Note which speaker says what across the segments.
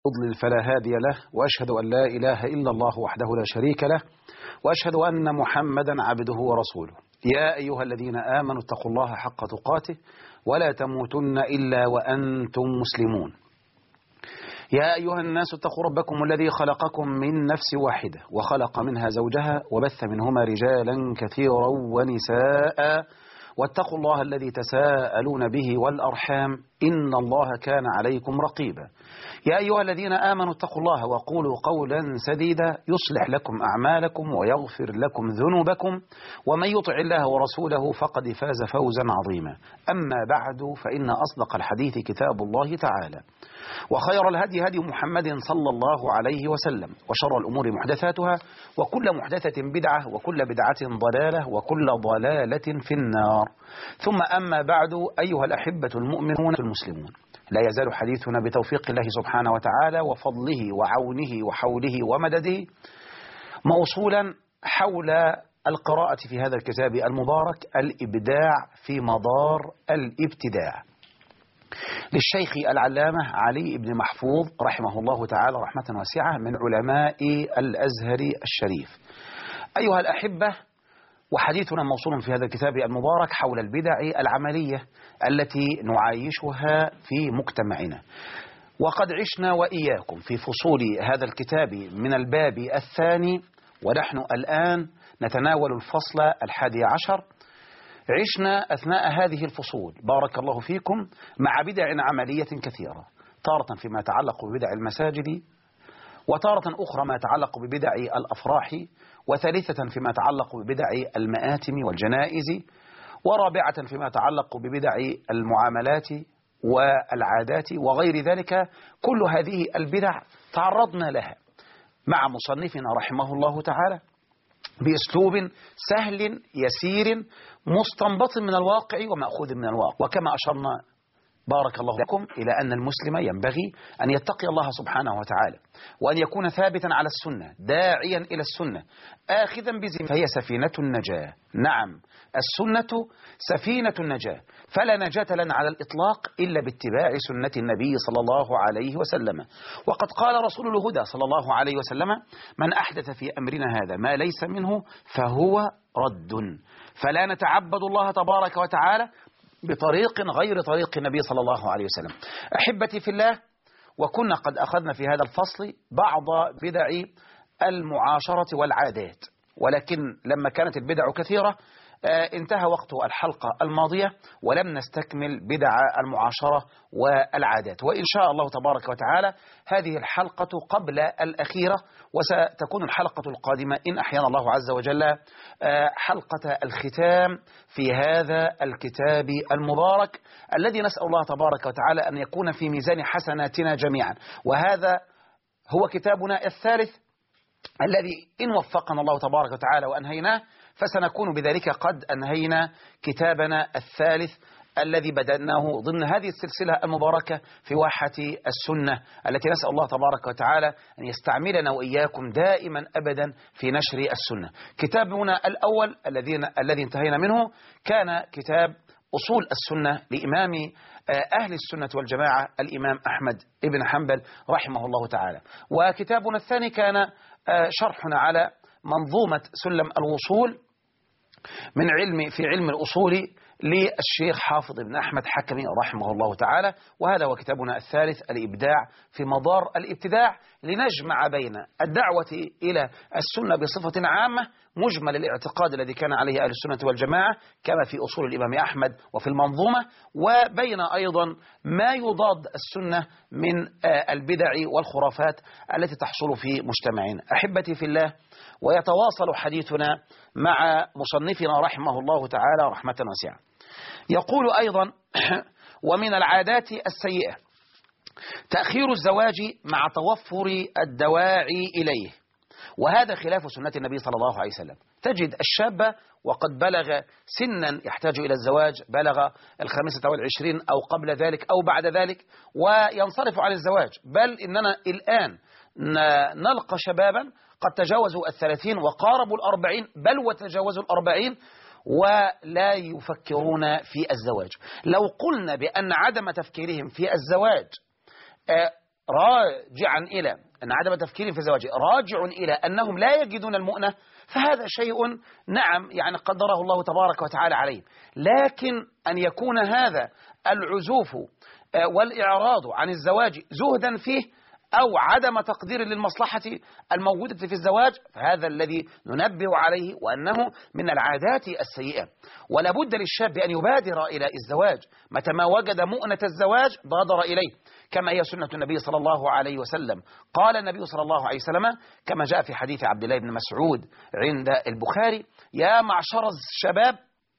Speaker 1: يضلل فلا هادي له، وأشهد أن لا إله إلا الله وحده لا شريك له، وأشهد أن محمدا عبده ورسوله. يا أيها الذين آمنوا اتقوا الله حق تقاته ولا تموتن إلا وأنتم مسلمون. يا أيها الناس اتقوا ربكم الذي خلقكم من نفس واحدة وخلق منها زوجها وبث منهما رجالا كثيرا ونساء، واتقوا الله الذي تساءلون به والأرحام إن الله كان عليكم رقيبا. يا أيها الذين آمنوا اتقوا الله وقولوا قولا سديدا يصلح لكم أعمالكم ويغفر لكم ذنوبكم، ومن يطع الله ورسوله فقد فاز فوزا عظيما. أما بعد، فإن أصدق الحديث كتاب الله تعالى، وخير الهدي هدي محمد صلى الله عليه وسلم، وشر الأمور محدثاتها، وكل محدثة بدعة، وكل بدعة ضلالة، وكل ضلالة في النار. ثم أما بعد، أيها الأحبة المؤمنون المسلمون، لا يزال حديثنا بتوفيق الله سبحانه وتعالى وفضله وعونه وحوله ومدده موصولا حول القراءة في هذا الكتاب المبارك، الإبداع في مدار الابتداع، للشيخ العلامة علي بن محفوظ رحمه الله تعالى رحمة واسعة، من علماء الأزهر الشريف. أيها الأحبة، وحديثنا موصول في هذا الكتاب المبارك حول البدع العملية التي نعايشها في مجتمعنا. وقد عشنا وإياكم في فصول هذا الكتاب من الباب الثاني، ونحن الآن نتناول الفصل 11. عشنا أثناء هذه الفصول بارك الله فيكم مع بدع عملية كثيرة، تارة فيما يتعلق ببدع المساجد، وتارة أخرى ما يتعلق ببدع الأفراح، وثالثة فيما يتعلق ببدع المآتم والجنائز، ورابعة فيما يتعلق ببدع المعاملات والعادات وغير ذلك. كل هذه البدع تعرضنا لها مع مصنفنا رحمه الله تعالى بأسلوب سهل يسير مستنبط من الواقع ومأخوذ من الواقع. وكما أشرنا بارك الله لكم إلى أن المسلم ينبغي أن يتقي الله سبحانه وتعالى، وأن يكون ثابتا على السنة، داعيا إلى السنة، آخذا بزمام، فهي سفينة النجاة. نعم، السنة سفينة النجاة، فلا نجاة لنا على الإطلاق إلا باتباع سنة النبي صلى الله عليه وسلم. وقد قال رسول الهدى صلى الله عليه وسلم: من أحدث في أمرنا هذا ما ليس منه فهو رد. فلا نتعبد الله تبارك وتعالى بطريق غير طريق النبي صلى الله عليه وسلم. أحبتي في الله، وكنا قد أخذنا في هذا الفصل بعض بدع المعاشرة والعادات، ولكن لما كانت البدع كثيرة انتهى وقت الحلقة الماضية ولم نستكمل بدع المعاشرة والعادات. وإن شاء الله تبارك وتعالى هذه الحلقة قبل الأخيرة، وستكون الحلقة القادمة إن أحيانا الله عز وجل حلقة الختام في هذا الكتاب المبارك الذي نسأل الله تبارك وتعالى أن يكون في ميزان حسناتنا جميعا. وهذا هو كتابنا الثالث الذي إن وفقنا الله تبارك وتعالى وأنهيناه فسنكون بذلك قد أنهينا كتابنا الثالث الذي بدأناه ضمن هذه السلسلة المباركة في واحة السنة، التي نسأل الله تبارك وتعالى أن يستعملنا وإياكم دائما أبدا في نشر السنة. كتابنا الأول الذي انتهينا منه كان كتاب أصول السنة لإمام أهل السنة والجماعة الإمام أحمد بن حنبل رحمه الله تعالى. وكتابنا الثاني كان شرحنا على منظومة سلم الوصول في علم الأصول للشيخ حافظ بن أحمد حكمي رحمه الله تعالى. وهذا هو كتابنا الثالث، الإبداع في مدار الابتداع، لنجمع بين الدعوة إلى السنة بصفة عامة، مجمل الاعتقاد الذي كان عليه أهل السنة والجماعة كما في أصول الإمام أحمد وفي المنظومة، وبين أيضا ما يضاد السنة من البدع والخرافات التي تحصل في مجتمعنا. أحبتي في الله، ويتواصل حديثنا مع مصنفنا رحمه الله تعالى رحمة واسعة. يقول أيضا: ومن العادات السيئة تأخير الزواج مع توفر الدواعي إليه، وهذا خلاف سنة النبي صلى الله عليه وسلم. تجد الشاب وقد بلغ سنا يحتاج إلى الزواج، بلغ 25 أو قبل ذلك أو بعد ذلك، وينصرف عن الزواج. بل إننا الآن نلقى شبابا قد تجاوزوا 30 وقاربوا 40، بل وتجاوزوا 40 ولا يفكرون في الزواج. لو قلنا بأن عدم تفكيرهم في الزواج راجعا إلى أن عدم تفكير في الزواج راجع إلى أنهم لا يجدون المؤنة، فهذا شيء نعم يعني قدره الله تبارك وتعالى عليه. لكن أن يكون هذا العزوف والإعراض عن الزواج زهدا فيه أو عدم تقدير للمصلحة الموجودة في الزواج، فهذا الذي ننبه عليه وأنه من العادات السيئة. ولا بد للشاب أن يبادر إلى الزواج متى ما وجد مؤنة الزواج بادر إليه، كما هي سنة النبي صلى الله عليه وسلم. قال النبي صلى الله عليه وسلم كما جاء في حديث عبد الله بن مسعود عند البخاري: يا معشر الشباب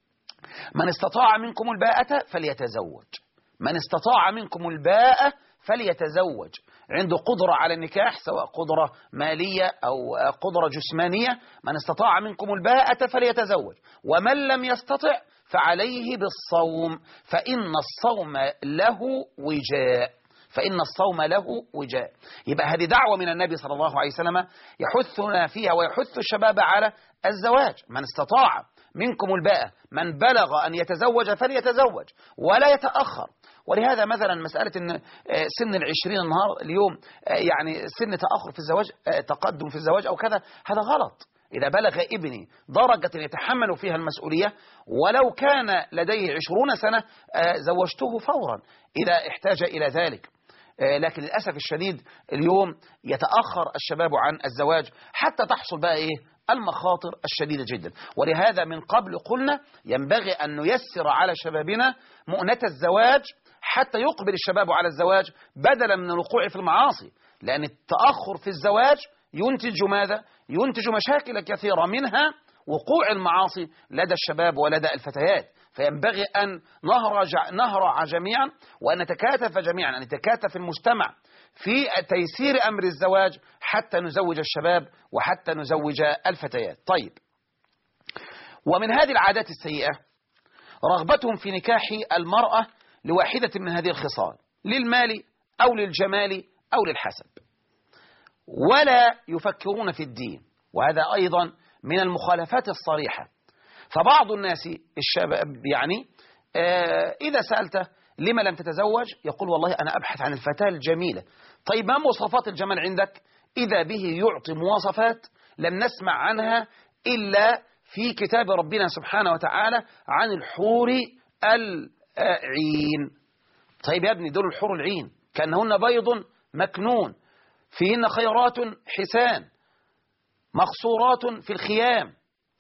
Speaker 1: من استطاع منكم الباءة فليتزوج، من استطاع منكم الباءة فليتزوج، عنده قدرة على النكاح سواء قدرة مالية أو قدرة جسمانية، من استطاع منكم الباءة فليتزوج، ومن لم يستطع فعليه بالصوم فإن الصوم له وجاء، فإن الصوم له وجاء. يبقى هذه دعوة من النبي صلى الله عليه وسلم يحثنا فيها ويحث الشباب على الزواج. من استطاع منكم الباءة، من بلغ أن يتزوج فليتزوج ولا يتأخر. ولهذا مثلا مسألة إن سن 20 النهار اليوم يعني سن تأخر في الزواج، تقدم في الزواج أو كذا، هذا غلط. إذا بلغ ابني درجة يتحمل فيها المسؤولية ولو كان لديه 20 سنة زوجته فورا إذا احتاج إلى ذلك. لكن للأسف الشديد اليوم يتأخر الشباب عن الزواج حتى تحصل بقى المخاطر الشديدة جدا. ولهذا من قبل قلنا ينبغي أن نيسر على شبابنا مؤنة الزواج حتى يقبل الشباب على الزواج بدلا من الوقوع في المعاصي، لأن التأخر في الزواج ينتج ماذا؟ ينتج مشاكل كثيرة، منها وقوع المعاصي لدى الشباب ولدى الفتيات. فينبغي أن نهرع جميعا وأن نتكاتف جميعا، أن نتكاتف المجتمع في تيسير أمر الزواج حتى نزوج الشباب وحتى نزوج الفتيات. طيب، ومن هذه العادات السيئة رغبتهم في نكاح المرأة لواحدة من هذه الخصال، للمال أو للجمال أو للحسب، ولا يفكرون في الدين، وهذا أيضا من المخالفات الصريحة. فبعض الناس الشباب يعني إذا سألته لما لم تتزوج يقول والله أنا أبحث عن الفتاة الجميلة. طيب ما مواصفات الجمال عندك؟ إذا به يعطي مواصفات لم نسمع عنها إلا في كتاب ربنا سبحانه وتعالى عن الحور العين. طيب يا ابني دول الحور العين كأنهن بيض مكنون فيهن خيرات حسان مقصورات في الخيام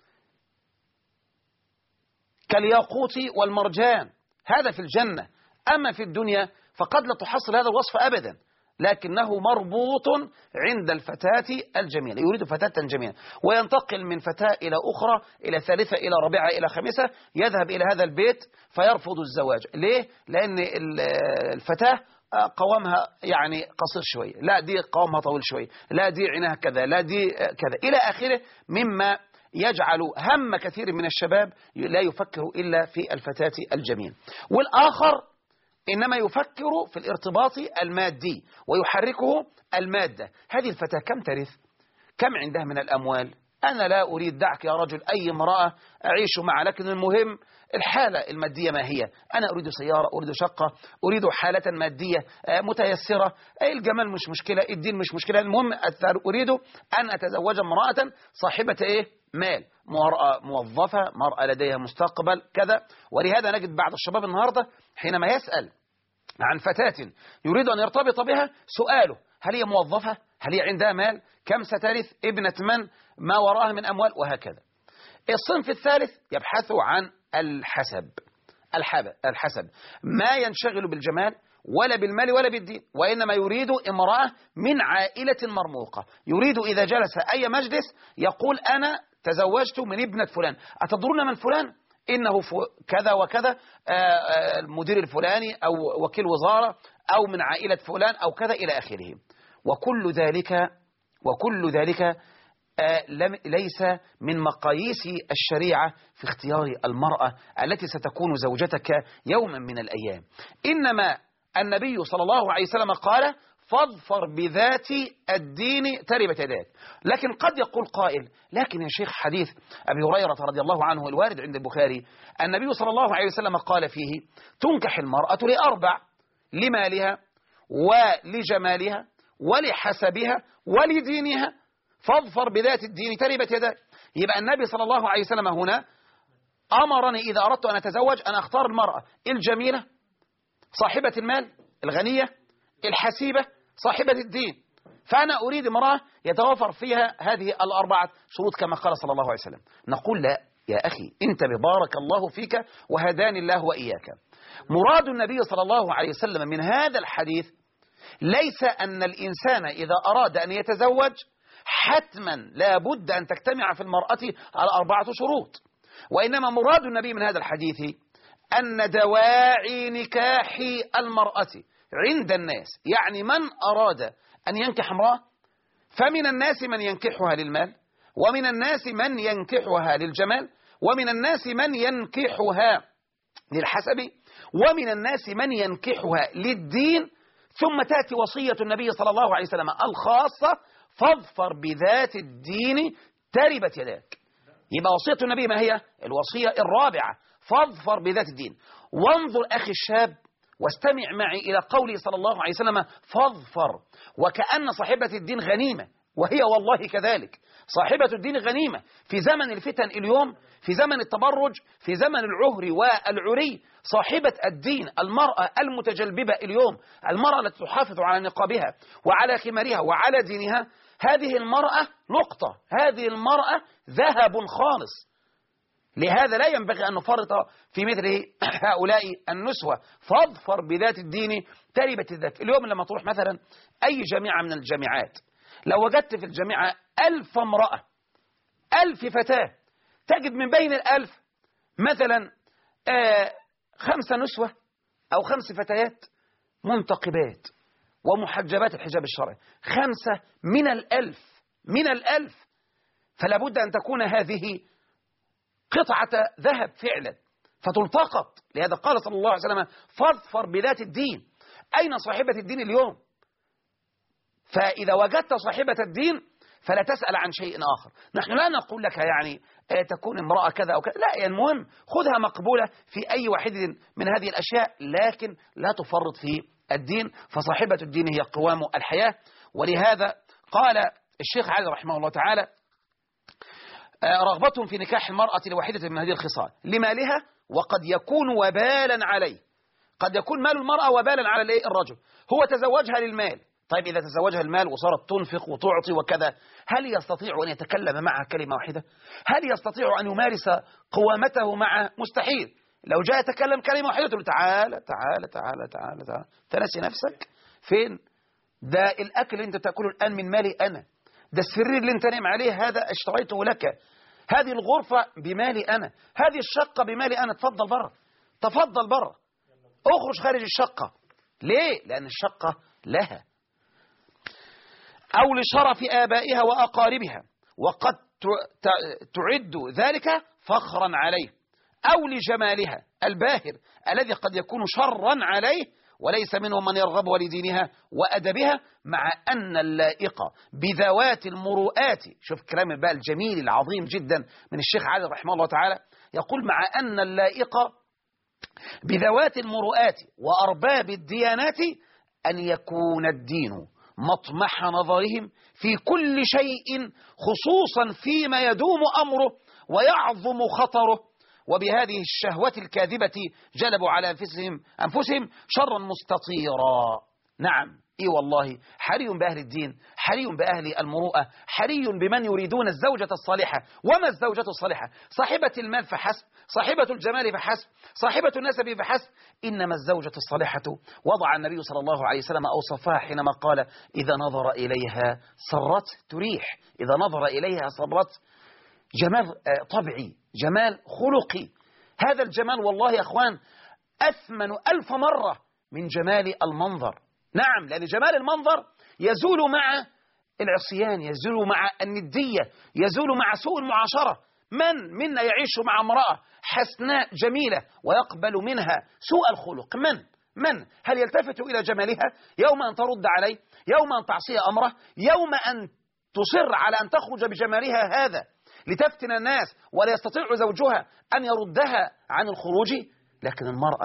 Speaker 1: كالياقوت والمرجان، هذا في الجنة. أما في الدنيا فقد لا تحصل هذا الوصف أبدا، لكنه مربوط عند الفتاة الجميلة، يريد فتاة جميلة، وينتقل من فتاة إلى أخرى إلى ثالثة إلى رابعة إلى خامسة، يذهب إلى هذا البيت فيرفض الزواج. ليه؟ لأن الفتاة قوامها يعني قصير شوية، لا دي قوامها طويل شوية، لا دي عينها كذا، لا دي كذا إلى آخره، مما يجعل هم كثير من الشباب لا يفكر إلا في الفتاة الجميل. والآخر إنما يفكر في الارتباط المادي ويحركه المادة. هذه الفتاة كم ترث؟ كم عندها من الأموال؟ أنا لا أريد، دعك يا رجل أي امرأة أعيش معها، لكن المهم الحالة المادية ما هي. أنا أريد سيارة، أريد شقة، أريد حالة مادية متيسرة، الجمال مش مشكلة، الدين مش مشكلة، المهم أريد أن أتزوج امرأة صاحبة مال، مرأة موظفة، مرأة لديها مستقبل كذا. ولهذا نجد بعض الشباب النهاردة حينما يسأل عن فتاة يريد أن يرتبط بها سؤاله هل هي موظفة؟ هل هي عندها مال؟ كم سترث؟ ابنة من؟ ما وراها من أموال؟ وهكذا. الصنف الثالث يبحث عن الحسب، ما ينشغل بالجمال ولا بالمال ولا بالدين، وإنما يريد امرأة من عائلة مرموقة، يريد إذا جلس أي مجلس يقول أنا تزوجت من ابنة فلان. أتدرون من فلان؟ إنه كذا وكذا، المدير الفلاني أو وكيل وزارة أو من عائلة فلان أو كذا إلى آخره. وكل ذلك ليس من مقاييس الشريعة في اختيار المرأة التي ستكون زوجتك يوما من الأيام. إنما النبي صلى الله عليه وسلم قال فاظفر بذات الدين تربت يداك. لكن قد يقول قائل لكن يا شيخ حديث أبي هريرة رضي الله عنه الوارد عند البخاري النبي صلى الله عليه وسلم قال فيه تنكح المرأة لأربع: لمالها ولجمالها ولحسبها ولدينها فاظفر بذات الدين تربت يداك. يبقى النبي صلى الله عليه وسلم هنا أمرني إذا أردت أن أتزوج أن أختار المرأة الجميلة صاحبة المال الغنية الحسيبة صاحبة الدين. فأنا أريد امرأة يتوفر فيها هذه الأربعة شروط كما قال صلى الله عليه وسلم. نقول لا يا أخي أنت ببارك الله فيك وهداني الله وإياك. مراد النبي صلى الله عليه وسلم من هذا الحديث ليس أن الإنسان إذا أراد أن يتزوج حتما لا بد أن تجتمع في المرأة على 4 شروط، وإنما مراد النبي من هذا الحديث أن دواعي نكاح المرأة عند الناس، يعني من أراد أن ينكح امرأة فمن الناس من ينكحها للمال، ومن الناس من ينكحها للجمال، ومن الناس من ينكحها للحسب، ومن الناس من ينكحها للدين. ثم تأتي وصية النبي صلى الله عليه وسلم الخاصة فاظفر بذات الدين تربت يداك. يبقى وصية النبي ما هي؟ الوصية الرابعة فاظفر بذات الدين. وانظر أخي الشاب واستمع معي إلى قوله صلى الله عليه وسلم فاظفر، وكأن صاحبة الدين غنيمة، وهي والله كذلك صاحبة الدين غنيمة في زمن الفتن اليوم، في زمن التبرج، في زمن العهر والعري. صاحبة الدين المرأة المتجلببة اليوم، المرأة التي تحافظ على نقابها وعلى خمارها وعلى دينها، هذه المرأة نقطة، هذه المرأة ذهب خالص. لهذا لا ينبغي أن نفرط في مثل هؤلاء النسوة. فاظفر بذات الدين تربت الذات. اليوم لما تروح مثلا أي جامعة من الجامعات، لو وجدت في الجامعة 1000 امرأة 1000 فتاة، تجد من بين 1000 مثلا 5 نسوة أو 5 فتيات منتقبات ومحجبات الحجاب الشرعي، 5 من 1000 من 1000. فلا بد أن تكون هذه قطعة ذهب فعلا فتلتقط. لهذا قال صلى الله عليه وسلم فاظفر بذات الدين. أين صاحبة الدين اليوم؟ فإذا وجدت صاحبة الدين فلا تسأل عن شيء آخر. نحن لا نقول لك يعني تكون امرأة كذا أو كذا، لا، يعني المهم خذها مقبولة في أي واحد من هذه الأشياء، لكن لا تفرط في الدين، فصاحبة الدين هي قوام الحياة. ولهذا قال الشيخ علي رحمه الله تعالى رغبتهم في نكاح المرأة لواحدة من هذه الخصال لمالها، وقد يكون وبالا عليه. قد يكون مال المرأة وبالا على الرجل، هو تزوجها للمال. طيب إذا تزوجها المال وصارت تنفق وتعطي وكذا، هل يستطيع أن يتكلم معها كلمة واحدة؟ هل يستطيع أن يمارس قوامته معه؟ مستحيل. لو جاء يتكلم كلمة واحدة تقول تعالى تعالى تعالى تعالى تعالى، تنسي نفسك فين؟ ده الأكل اللي أنت تأكله الآن من مالي أنا، ده السرير اللي أنت نام عليه هذا اشتريته لك، هذه الغرفة بمالي أنا، هذه الشقة بمالي أنا، تفضل برا، تفضل برا، اخرج خارج الشقة. ليه؟ لأن الشقة لها، أو لشرف آبائها وأقاربها وقد تعد ذلك فخرا عليه، أو لجمالها الباهر الذي قد يكون شرا عليه وليس منهم من يرغب ولدينها وأدبها، مع أن اللائق بذوات المروءات. شوف الكلام بقى الجميل العظيم جدا من الشيخ علي رحمه الله تعالى، يقول مع أن اللائق بذوات المروءات وأرباب الديانات أن يكون الدين مطمح نظرهم في كل شيء، خصوصا فيما يدوم أمره ويعظم خطره، وبهذه الشهوة الكاذبة جلبوا على أنفسهم شرا مستطيرا. نعم، إي والله، حري بأهل الدين، حري بأهل المروءة، حري بمن يريدون الزوجة الصالحة. وما الزوجة الصالحة؟ صاحبة المال فحسب، صاحبة الجمال فحسب، صاحبة النسب فحسب. إنما الزوجة الصالحة وضع النبي صلى الله عليه وسلم أوصفها حينما قال إذا نظر إليها سرت تريح، إذا نظر إليها سرت. جمال طبعي، جمال خلقي. هذا الجمال والله يا أخوان أثمن 1000 مرة من جمال المنظر. نعم، لأن جمال المنظر يزول مع العصيان، يزول مع الندية، يزول مع سوء المعاشرة. من منا يعيش مع امرأة حسناء جميلة ويقبل منها سوء الخلق؟ من هل يلتفت إلى جمالها يوم أن ترد عليه، يوم أن تعصي أمره، يوم أن تصر على أن تخرج بجمالها هذا لتفتن الناس ولا يستطيع زوجها أن يردها عن الخروج؟ لكن المرأة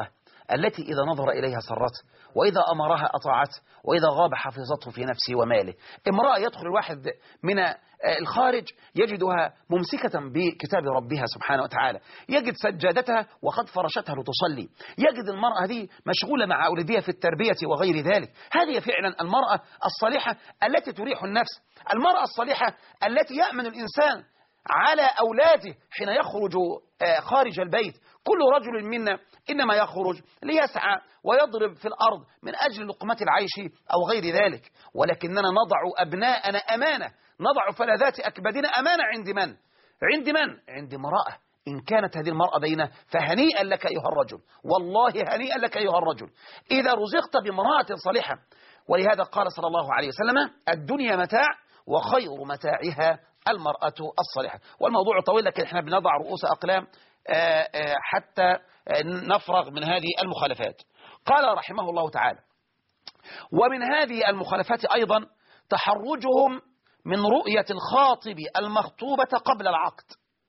Speaker 1: التي إذا نظر إليها سرته، وإذا أمرها أطاعته، وإذا غاب حفظته في نفسه وماله. امرأة يدخل الواحد من الخارج يجدها ممسكة بكتاب ربها سبحانه وتعالى، يجد سجادتها وقد فرشتها لتصلي، يجد المرأة هذه مشغولة مع أولادها في التربية وغير ذلك. هذه فعلا المرأة الصالحة التي تريح النفس، المرأة الصالحة التي يأمن الإنسان على أولاده حين يخرج خارج البيت. كل رجل منا إنما يخرج ليسعى ويضرب في الأرض من أجل لقمة العيش أو غير ذلك، ولكننا نضع أبناءنا أمانة، نضع فلذات أكبادنا أمانة عند من؟ عند من؟ عند امرأة. إن كانت هذه المرأة بينه فهنيئا لك أيها الرجل، والله هنيئا لك أيها الرجل إذا رزقت بامرأة صالحة. ولهذا قال صلى الله عليه وسلم: الدنيا متاع وخير متاعها المرأة الصالحة. والموضوع طويل، لكن احنا بنضع رؤوس أقلام حتى نفرغ من هذه المخالفات. قال رحمه الله تعالى: ومن هذه المخالفات أيضا تحرجهم من رؤية الخاطب المخطوبة قبل العقد.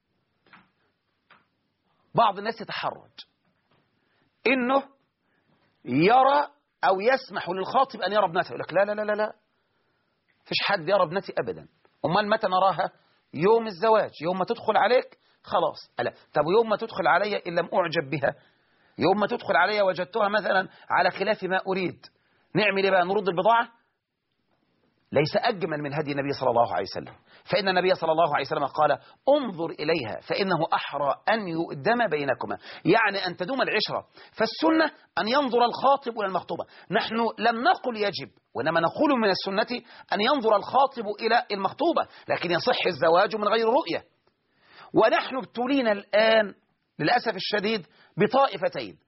Speaker 1: بعض الناس يتحرج إنه يرى أو يسمح للخاطب أن يرى ابنته، يقول لك لا لا لا لا، فيش حد يرى ابنتي أبدا. أمال متى نراها؟ يوم الزواج، يوم ما تدخل عليك خلاص. ألا طب يوم ما تدخل علي إن لم أعجب بها، يوم ما تدخل علي وجدتها مثلا على خلاف ما أريد، نعمل إيه بقى؟ نرد البضاعة؟ ليس أجمل من هدي النبي صلى الله عليه وسلم، فإن النبي صلى الله عليه وسلم قال: انظر إليها فإنه أحرى أن يؤدم بينكما، يعني أن تدوم العشرة. فالسنة أن ينظر الخاطب إلى المخطوبة. نحن لم نقل يجب، وإنما نقول من السنة أن ينظر الخاطب إلى المخطوبة، لكن يصح الزواج من غير رؤية. ونحن ابتلينا الآن للأسف الشديد بطائفتين،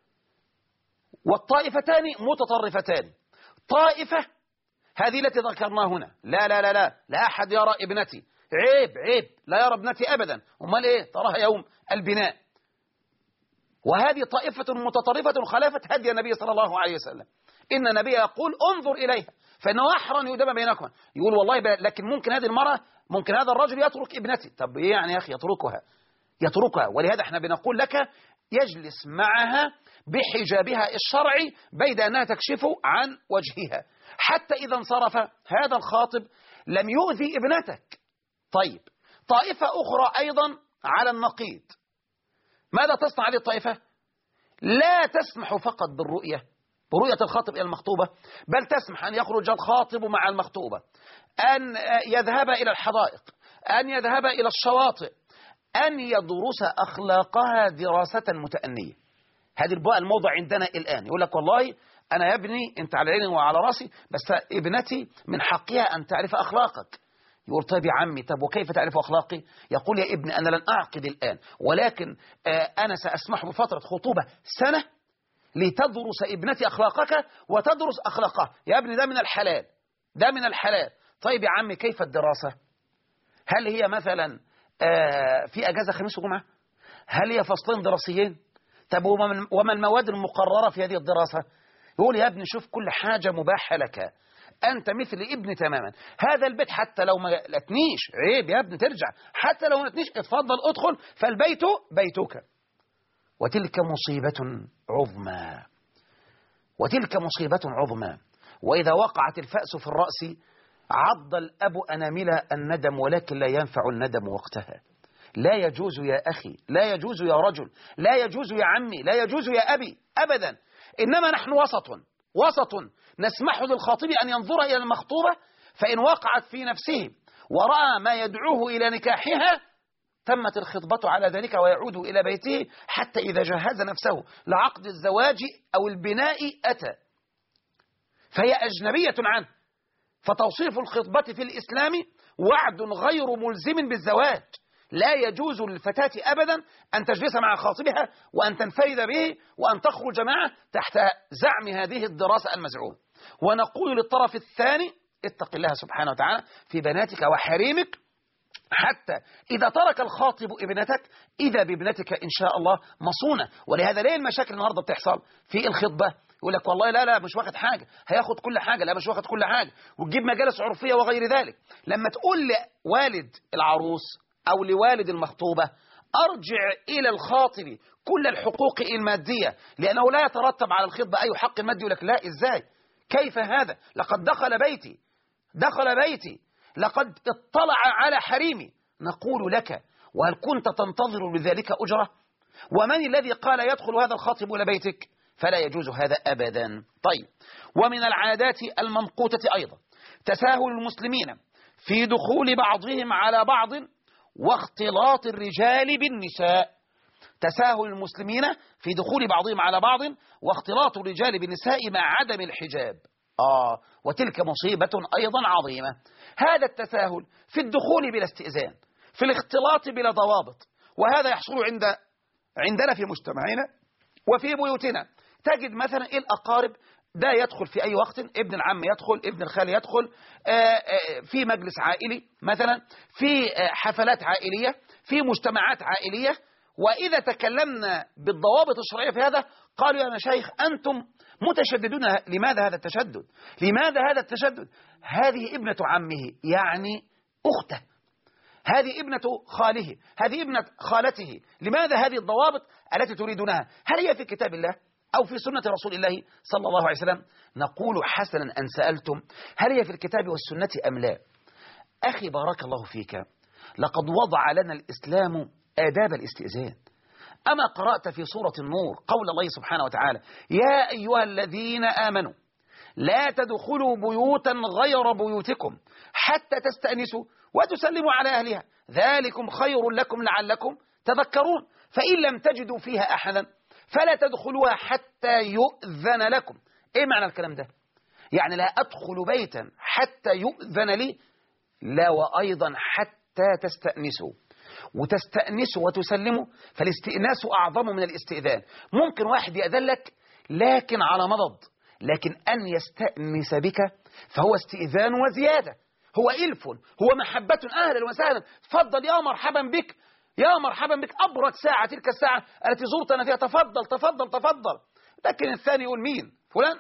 Speaker 1: والطائفتان متطرفتان. طائفة هذه التي ذكرناها هنا: لا لا لا لا لا أحد يرى ابنتي، عيب عيب، لا يرى ابنتي أبدا، أمال إيه؟ تراها يوم البناء. وهذه طائفة متطرفة خالفت هدي النبي صلى الله عليه وسلم. إن النبي يقول: انظر إليها فإنه أحرى أن يؤدم بينكما. يقول والله لكن ممكن هذه المرأة، ممكن هذا الرجل يترك ابنتي. طب إيه يعني يا أخي يتركها؟ ولهذا احنا بنقول لك يجلس معها بحجابها الشرعي بيد أنها تكشف عن وجهها، حتى إذا انصرف هذا الخاطب لم يؤذي ابنتك. طيب، طائفة أخرى أيضا على النقيض. ماذا تصنع هذه الطائفة؟ لا تسمح فقط برؤية الخاطب إلى المخطوبة، بل تسمح أن يخرج الخاطب مع المخطوبة، أن يذهب إلى الحدائق، أن يذهب إلى الشواطئ، أن يدرس أخلاقها دراسة متأنية. هذه بقى الموضع عندنا الآن. يقول لك والله أنا يا ابني أنت على عيني وعلى راسي، بس ابنتي من حقها أن تعرف أخلاقك. يقول طيب يا عمي، طب وكيف تعرف أخلاقي؟ يقول يا ابني أنا لن أعقد الآن، ولكن أنا سأسمح بفترة خطوبة سنة لتدرس ابنتي أخلاقك وتدرس أخلاقها. يا ابني ده من الحلال، ده من الحلال. طيب يا عمي كيف الدراسة؟ هل هي مثلا في أجازة خميس وجمعة؟ هل هي فصلين دراسيين؟ طب وما المواد المقررة في هذه الدراسة؟ يقول يا ابني شوف كل حاجة مباحة لك، أنت مثل ابني تماما. هذا البيت حتى لو ما لتنيش، عيب يا ابني ترجع، حتى لو ما لتنيش اتفضل ادخل، فالبيت بيتك. وتلك مصيبة عظمى، وتلك مصيبة عظمى. وإذا وقعت الفأس في الرأس عض الأب أنامل الندم، ولكن لا ينفع الندم وقتها. لا يجوز يا أخي، لا يجوز يا رجل، لا يجوز يا عمي، لا يجوز يا أبي أبدا. إنما نحن وسط نسمح للخاطب أن ينظر إلى المخطوبة، فإن وقعت في نفسه ورأى ما يدعوه إلى نكاحها تمت الخطبة على ذلك ويعود إلى بيته، حتى إذا جهز نفسه لعقد الزواج أو البناء أتى، فهي أجنبية عنه. فتوصيف الخطبة في الإسلام وعد غير ملزم بالزواج. لا يجوز للفتاة أبدا أن تجلس مع خاطبها وأن تنفرد به وأن تخرج معه تحت زعم هذه الدراسة المزعوم. ونقول للطرف الثاني اتق الله سبحانه وتعالى في بناتك وحريمك، حتى إذا ترك الخاطب ابنتك إذا بابنتك إن شاء الله مصونة. ولهذا ليه المشاكل النهاردة بتحصل في الخطبة؟ يقول لك والله لا مش واخد حاجة، هياخد كل حاجة، لا مش واخد كل حاجة، وتجيب مجالس عرفية وغير ذلك. لما تقول لوالد العروس أو لوالد المخطوبة أرجع إلى الخاطب كل الحقوق المادية، لأنه لا يترتب على الخطبة أي حق مادي. يقول لك لا، إزاي؟ كيف هذا؟ لقد دخل بيتي، لقد اطلع على حريمي. نقول لك: وهل كنت تنتظر لذلك أجرة؟ ومن الذي قال يدخل هذا الخاطب إلى بيتك؟ فلا يجوز هذا أبدا. طيب، ومن العادات الممقوتة أيضا تساهل المسلمين في دخول بعضهم على بعض واختلاط الرجال بالنساء. تساهل المسلمين في دخول بعضهم على بعض واختلاط الرجال بالنساء مع عدم الحجاب. وتلك مصيبة أيضا عظيمة. هذا التساهل في الدخول بلا استئذان، في الاختلاط بلا ضوابط، وهذا يحصل عندنا في مجتمعنا وفي بيوتنا. تجد مثلا الأقارب ده يدخل في أي وقت، ابن العم يدخل، ابن الخال يدخل، في مجلس عائلي مثلا، في حفلات عائلية، في مجتمعات عائلية. وإذا تكلمنا بالضوابط الشرعية في هذا قالوا: يا مشايخ أنتم متشددون. لماذا هذا التشدد؟ هذه ابنة عمه، يعني أخته، هذه ابنة خاله، هذه ابنة خالته. لماذا هذه الضوابط التي تريدونها؟ هل هي في كتاب الله أو في سنة رسول الله صلى الله عليه وسلم؟ نقول: حسنا أن سألتم، هل هي في الكتاب والسنة أم لا؟ أخي بارك الله فيك، لقد وضع لنا الإسلام آداب الاستئذان. أما قرأت في سورة النور قول الله سبحانه وتعالى: يا أيها الذين آمنوا لا تدخلوا بيوتا غير بيوتكم حتى تستأنسوا وتسلموا على أهلها ذلكم خير لكم لعلكم تذكرون. فإن لم تجدوا فيها أحدا فلا تدخلوها حتى يؤذن لكم. إيه معنى الكلام ده؟ يعني لا أدخل بيتا حتى يؤذن لي، لا، وأيضا حتى تستأنسوا، وتستأنسوا وتسلموا. فالاستئناس أعظم من الاستئذان. ممكن واحد يأذن لك لكن على مضض، لكن أن يستأنس بك فهو استئذان وزيادة، هو إلف، هو محبة. أهلا وسهلا، تفضل، يا مرحبا بك، يا مرحبا بك، أبرك ساعة تلك الساعة التي زرتنا فيها، تفضل تفضل تفضل. لكن الثاني يقول: مين فلان؟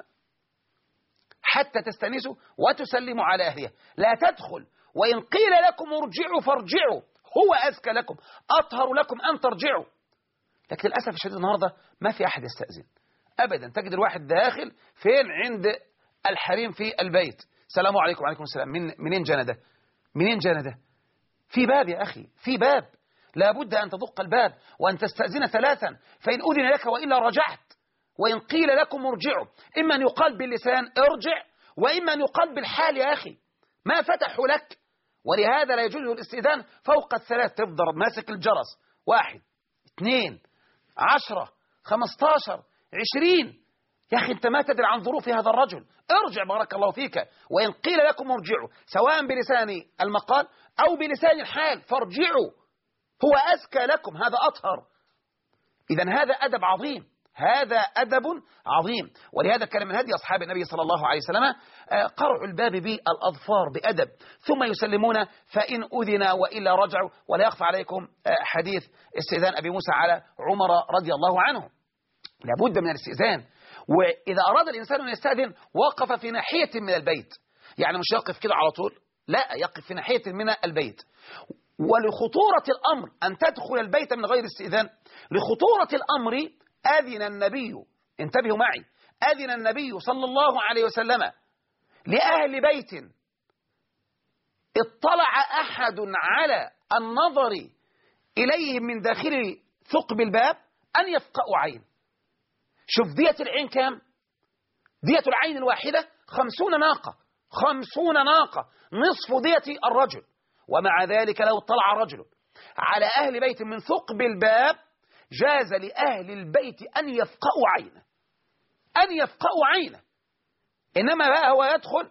Speaker 1: حتى تستأنسوا وتسلموا على أهلها. لا تدخل، وإن قيل لكم ارجعوا فارجعوا، هو أزكى لكم، أطهر لكم أن ترجعوا. لكن للأسف الشديد النهاردة ما في أحد يستأذن أبدا. تجد الواحد داخل فين؟ عند الحريم في البيت. السلام عليكم. وعليكم السلام. منين جانا ده؟ في باب يا أخي، في باب، لابد أن تدق الباب وأن تستأذن ثلاثا، فإن أذن لك وإلا رجعت. وإن قيل لكم ارجعوا، إما أن يقال باللسان ارجع، وإما أن يقال بالحال يا أخي، ما فتحوا لك. ولهذا لا يجوز الاستئذان فوق الثلاث. تفضل ماسك الجرس: 1 2 10 15 20. يا أخي أنت ما تدري عن ظروف هذا الرجل، ارجع بارك الله فيك. وإن قيل لكم ارجعوا، سواء بلسان المقال أو بلسان الحال، فارجعوا، هو أزكى لكم، هذا أطهر. إذن هذا أدب عظيم، هذا أدب عظيم. ولهذا كان من هدي أصحاب النبي صلى الله عليه وسلم قرع الباب بالأظفار بأدب، ثم يسلمون فإن أذن وإلا رجعوا. ولا يخفى عليكم حديث استئذان أبي موسى على عمر رضي الله عنه. لابد من الاستئذان. وإذا أراد الإنسان أن يستأذن وقف في ناحية من البيت، يعني مش يقف كده على طول، لا، يقف في ناحية من البيت. ولخطورة الأمر أن تدخل البيت من غير استئذان، لخطورة الأمر أذن النبي، انتبهوا معي، أذن النبي صلى الله عليه وسلم لأهل بيت اطلع أحد على النظر إليهم من داخل ثقب الباب أن يفقأوا عين. شوف دية العين كام؟ دية العين الواحدة 50 ناقة، 50 ناقة، نصف دية الرجل. ومع ذلك لو اطلع رجل على أهل بيت من ثقب الباب جاز لأهل البيت أن يفقأوا عينه، أن يفقأوا عينه. إنما بقى هو يدخل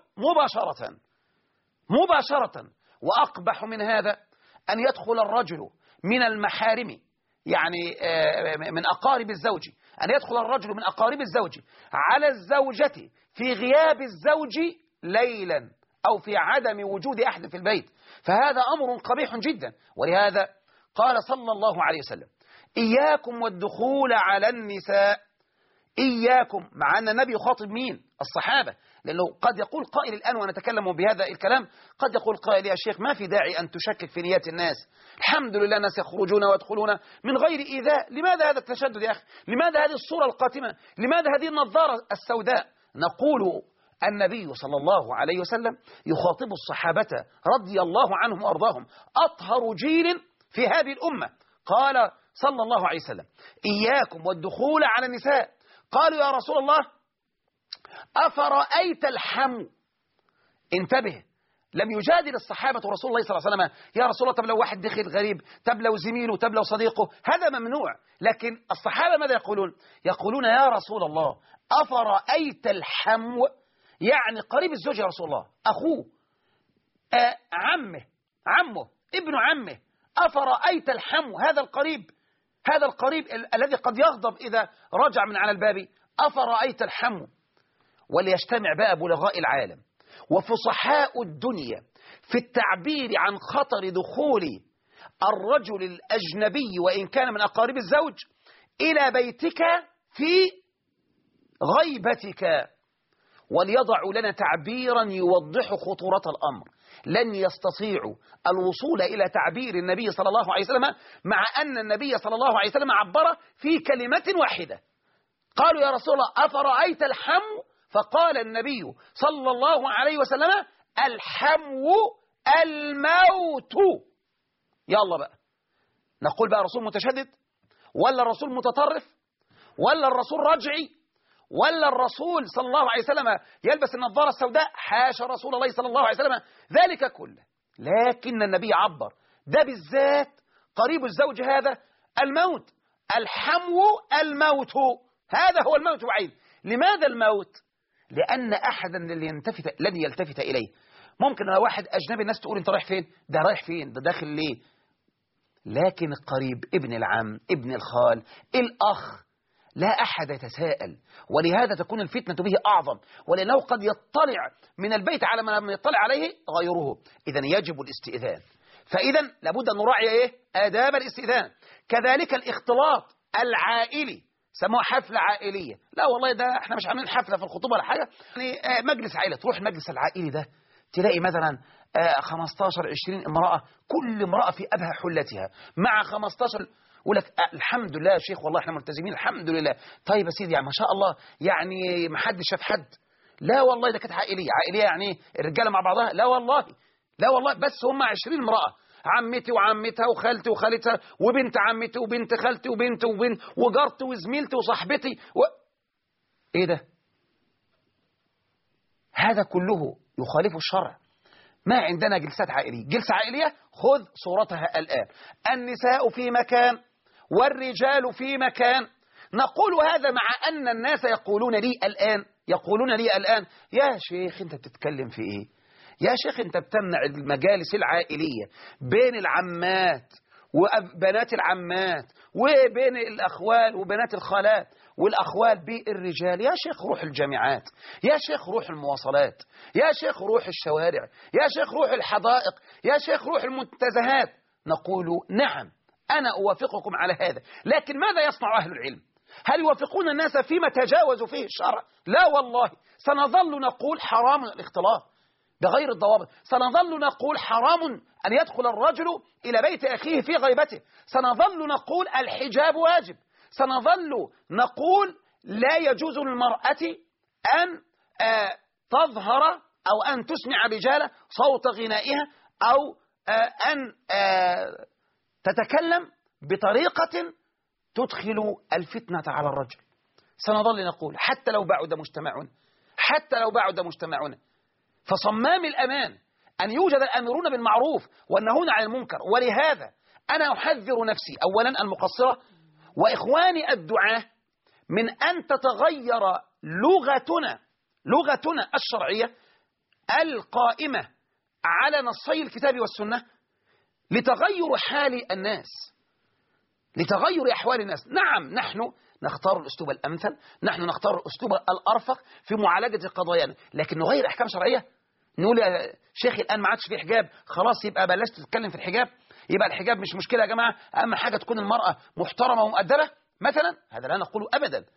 Speaker 1: مباشرة. وأقبح من هذا أن يدخل الرجل من المحارم، يعني من أقارب الزوج، أن يدخل الرجل من أقارب الزوج على الزوجة في غياب الزوج ليلا أو في عدم وجود أحد في البيت، فهذا أمر قبيح جدا. ولهذا قال صلى الله عليه وسلم: إياكم والدخول على النساء. إياكم، مع أن النبي يخاطب مين؟ الصحابة. لأنه قد يقول قائل الآن ونتكلم بهذا الكلام، قد يقول قائل يا شيخ ما في داعي أن تشكك في نيات الناس، الحمد لله الناس يخرجون ويدخلون من غير إيذاء، لماذا هذا التشدد يا أخي؟ لماذا هذه الصورة القاتمة؟ لماذا هذه النظارة السوداء؟ نقول النبي صلى الله عليه وسلم يخاطب الصحابة رضي الله عنهم وأرضاهم، أطهر جيل في هذه الأمة، قال صلى الله عليه وسلم إياكم والدخول على النساء. قالوا يا رسول الله أفرأيت الحمو؟ انتبه، لم يجادل الصحابة رسول الله صلى الله عليه وسلم يا رسول الله طب لو واحد دخل غريب، طب لو زميله، طب لو صديقه، هذا ممنوع. لكن الصحابة ماذا يقولون؟ يقولون يا رسول الله أفرأيت الحمو، يعني قريب الزوج يا رسول الله، أخوه، عمه، ابن عمه، أفرأيت الحمو، هذا القريب الذي قد يغضب إذا رجع من على الباب، أفرأيت الحمو. وليجتمع بقى بلغاء العالم وفصحاء الدنيا في التعبير عن خطر دخول الرجل الأجنبي وإن كان من أقارب الزوج إلى بيتك في غيبتك، وليضعوا لنا تعبيرا يوضح خطورة الأمر. لن يستطيعوا الوصول إلى تعبير النبي صلى الله عليه وسلم مع أن النبي صلى الله عليه وسلم عبر في كلمة واحدة. قالوا يا رسول الله أفرأيت الحمو؟ فقال النبي صلى الله عليه وسلم الحمو الموت. يلا بقى نقول بقى رسول متشدد، ولا الرسول متطرف، ولا الرسول رجعي، ولا الرسول صلى الله عليه وسلم يلبس النظارة السوداء؟ حاشا رسول الله صلى الله عليه وسلم ذلك كله. لكن النبي عبر ده بالذات قريب الزوج هذا الموت، الحمو الموت، هذا هو الموت بعيد. لماذا الموت؟ لأن أحدا لن يلتفت إليه. ممكن لو واحد أجنبي الناس تقول أنت رايح فين؟ ده رايح فين؟ ده داخل ليه؟ لكن القريب، ابن العم، ابن الخال، الأخ، لا أحد يتساءل، ولهذا تكون الفتنة به أعظم، ولأنه قد يطلع من البيت على ما لم يطلع عليه غيره. إذن يجب الاستئذان. فإذا لابد أن نراعي آداب الاستئذان. كذلك الاختلاط العائلي، سموها حفلة عائلية، لا والله ده احنا مش عاملين حفلة في الخطوبة ولا حاجة، يعني مجلس عائلة. تروح المجلس العائلي ده تلاقي مثلا 15-20 امرأة، كل امرأة في أبهى حلتها مع 15. يقول لك الحمد لله يا شيخ والله احنا ملتزمين الحمد لله. طيب يا سيدي يعني ما شاء الله يعني ما حدش شاف حد. لا والله ده كانت عائلية يعني الرجالة مع بعضها، لا والله بس هم 20 امرأة، عمتي وعمتها وخالتي وخالتها وبنت عمتي وبنت خالتي وبنت وجارتي وزميلتي وصاحبتي ايه ده؟ هذا كله يخالف الشرع. ما عندنا جلسات عائلية. جلسة عائلية خذ صورتها الآن، النساء في مكان والرجال في مكان. نقول هذا مع أن الناس يقولون لي الآن يا شيخ أنت بتتكلم في إيه؟ يا شيخ أنت بتمنع المجالس العائلية بين العمات وبنات العمات وبين الأخوال وبنات الخالات والأخوال بالرجال. يا شيخ روح الجامعات، يا شيخ روح المواصلات، يا شيخ روح الشوارع، يا شيخ روح الحدائق، يا شيخ روح المنتزهات. نقول نعم أنا أوافقكم على هذا، لكن ماذا يصنع أهل العلم؟ هل يوافقون الناس فيما تجاوزوا فيه الشرع؟ لا والله، سنظل نقول حرام الاختلاط بغير الضوابط، سنظل نقول حرام أن يدخل الرجل إلى بيت أخيه في غيبته، سنظل نقول الحجاب واجب، سنظل نقول لا يجوز للمرأة أن تظهر أو أن تسمع رجال صوت غنائها أو أن تتكلم بطريقة تدخل الفتنة على الرجل. سنظل نقول حتى لو بعد مجتمعنا، فصمام الأمان أن يوجد الآمرون بالمعروف والنهون عن المنكر. ولهذا أنا أحذر نفسي أولا المقصرة وإخواني الدعاة من أن تتغير لغتنا الشرعية القائمة على نصي الكتاب والسنة لتغير حال الناس، لتغير أحوال الناس. نعم نحن نختار الأسلوب الأمثل، نحن نختار الأسلوب الأرفق في معالجة قضايانا، لكن نغير أحكام شرعية. نقول يا شيخ الآن ما عادش في حجاب، خلاص يبقى بلاش تتكلم في الحجاب، يبقى الحجاب مش مشكلة يا جماعة، أهم حاجة تكون المرأة محترمة ومؤدبة مثلا. هذا لا نقوله أبدا،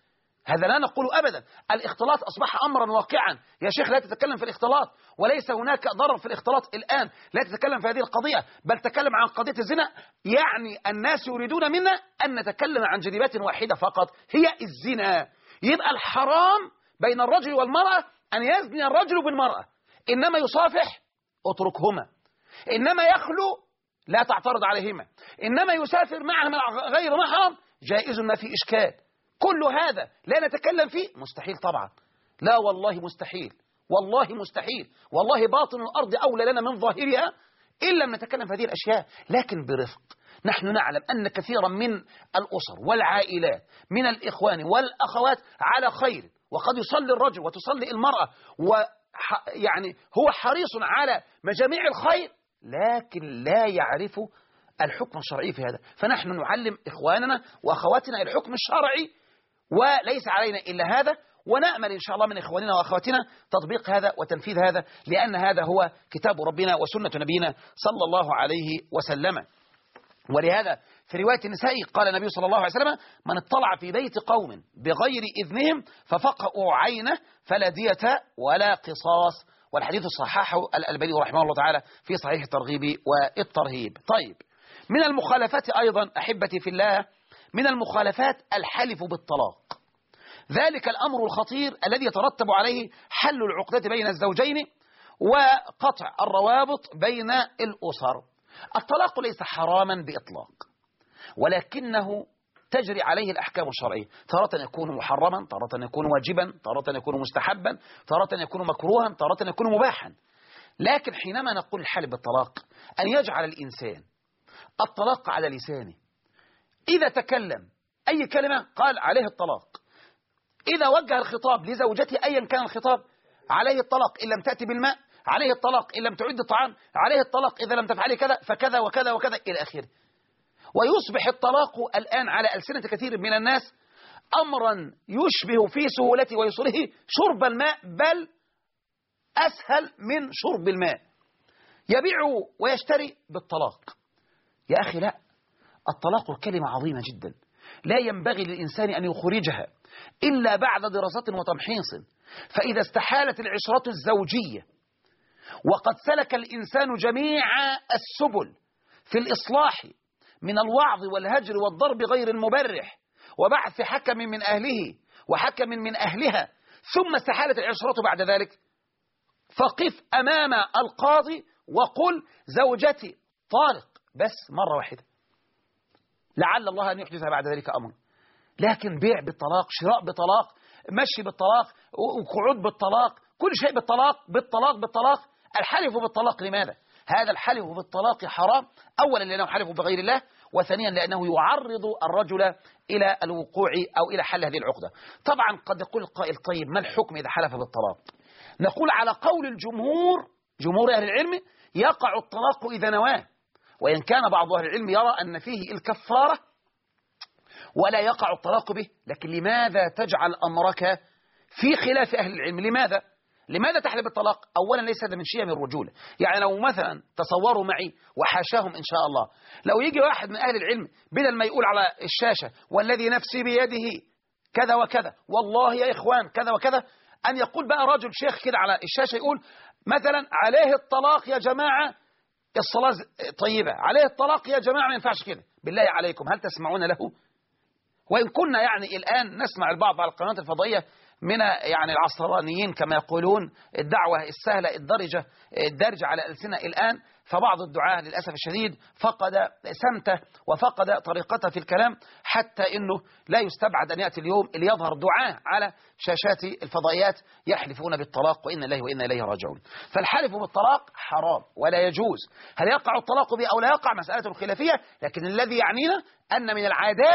Speaker 1: هذا لا نقول أبدا. الاختلاط أصبح أمرا واقعا. يا شيخ لا تتكلم في الاختلاط، وليس هناك ضرر في الاختلاط الآن، لا تتكلم في هذه القضية، بل تكلم عن قضية الزنا. يعني الناس يريدون منا أن نتكلم عن جريمة واحدة فقط، هي الزنا. يبقى الحرام بين الرجل والمرأة أن يزني الرجل بالمرأة، إنما يصافح اتركهما، إنما يخلو لا تعترض عليهما، إنما يسافر معهما غير محرم جائز ما في إشكال. كل هذا لا نتكلم فيه؟ مستحيل طبعا، لا والله مستحيل، والله مستحيل، والله باطن الأرض أولى لنا من ظاهرها إن لم نتكلم في هذه الأشياء، لكن برفق. نحن نعلم أن كثيرا من الأسر والعائلات من الإخوان والأخوات على خير، وقد يصلي الرجل وتصلي المرأة، ويعني هو حريص على مجاميع الخير، لكن لا يعرف الحكم الشرعي في هذا. فنحن نعلم إخواننا وأخواتنا الحكم الشرعي، وليس علينا إلا هذا، ونأمل إن شاء الله من إخواننا وأخواتنا تطبيق هذا وتنفيذ هذا، لأن هذا هو كتاب ربنا وسنة نبينا صلى الله عليه وسلم. ولهذا في رواية النسائي قال النبي صلى الله عليه وسلم: من اطلع في بيت قوم بغير إذنهم ففقأوا عينه فلا دية ولا قصاص. والحديث صححه الألباني رحمه الله تعالى في صحيح الترغيب والترهيب. طيب، من المخالفات أيضا أحبتي في الله، من المخالفات الحلف بالطلاق، ذلك الأمر الخطير الذي يترتب عليه حل العقدة بين الزوجين وقطع الروابط بين الأسر. الطلاق ليس حراما بإطلاق، ولكنه تجري عليه الأحكام الشرعية، تارة يكون محرما، تارة يكون واجبا، تارة يكون مستحبا، تارة يكون مكروها، تارة يكون مباحا. لكن حينما نقول الحلف بالطلاق أن يجعل الإنسان الطلاق على لسانه، إذا تكلم أي كلمة قال عليه الطلاق، إذا وجه الخطاب لزوجته أيا كان الخطاب عليه الطلاق، إن لم تأتي بالماء عليه الطلاق، إن لم تعد الطعام عليه الطلاق، إذا لم تفعلي كذا فكذا وكذا وكذا إلى آخره. ويصبح الطلاق الآن على ألسنة كثير من الناس أمرا يشبه في سهولته ويسره شرب الماء، بل أسهل من شرب الماء. يبيع ويشتري بالطلاق. يا أخي لا، الطلاق كلمة عظيمة جدا، لا ينبغي للإنسان أن يخرجها إلا بعد دراسة وتمحيص. فإذا استحالت العشرة الزوجية وقد سلك الإنسان جميع السبل في الإصلاح من الوعظ والهجر والضرب غير المبرح وبعث حكم من أهله وحكم من أهلها، ثم استحالت العشرة بعد ذلك، فقف أمام القاضي وقل زوجتي طالق بس مرة واحدة، لعل الله أن يحدث بعد ذلك أمر. لكن بيع بالطلاق، شراء بالطلاق، مشي بالطلاق، وقعود بالطلاق، كل شيء بالطلاق بالطلاق بالطلاق. الحلف بالطلاق لماذا؟ هذا الحلف بالطلاق حرام، أولا لأنه حلف بغير الله، وثانيا لأنه يعرض الرجل إلى الوقوع أو إلى حل هذه العقدة. طبعا قد يقول القائل: طيب ما الحكم إذا حلف بالطلاق؟ نقول على قول الجمهور، جمهور أهل العلم، يقع الطلاق إذا نواه، وإن كان بعض أهل العلم يرى أن فيه الكفارة ولا يقع الطلاق به. لكن لماذا تجعل أمرك في خلاف أهل العلم؟ لماذا تحلف بالطلاق؟ أولا ليس هذا من شيم الرجولة. يعني لو مثلا تصوروا معي وحاشاهم إن شاء الله، لو يجي واحد من أهل العلم بدل ما يقول على الشاشة والذي نفسي بيده كذا وكذا، والله يا إخوان كذا وكذا، أن يقول بقى رجل شيخ كده على الشاشة يقول مثلا عليه الطلاق يا جماعة، الصلاة طيبة، عليه الطلاق يا جماعة، ما ينفعش كده. بالله عليكم هل تسمعون له؟ وإن كنا يعني الآن نسمع البعض على القنوات الفضائية من يعني العصرانيين كما يقولون، الدعوة السهلة الدارجة على ألسنة الآن، فبعض الدعاة للأسف الشديد فقد سمته وفقد طريقته في الكلام، حتى إنه لا يستبعد أن يأتي اليوم اللي يظهر دعاة على شاشات الفضائيات يحلفون بالطلاق، وإنا إليه وإنا إليه راجعون. فالحلف بالطلاق حرام ولا يجوز. هل يقع الطلاق به أو لا يقع مسألة خلافية، لكن الذي يعنينا أن من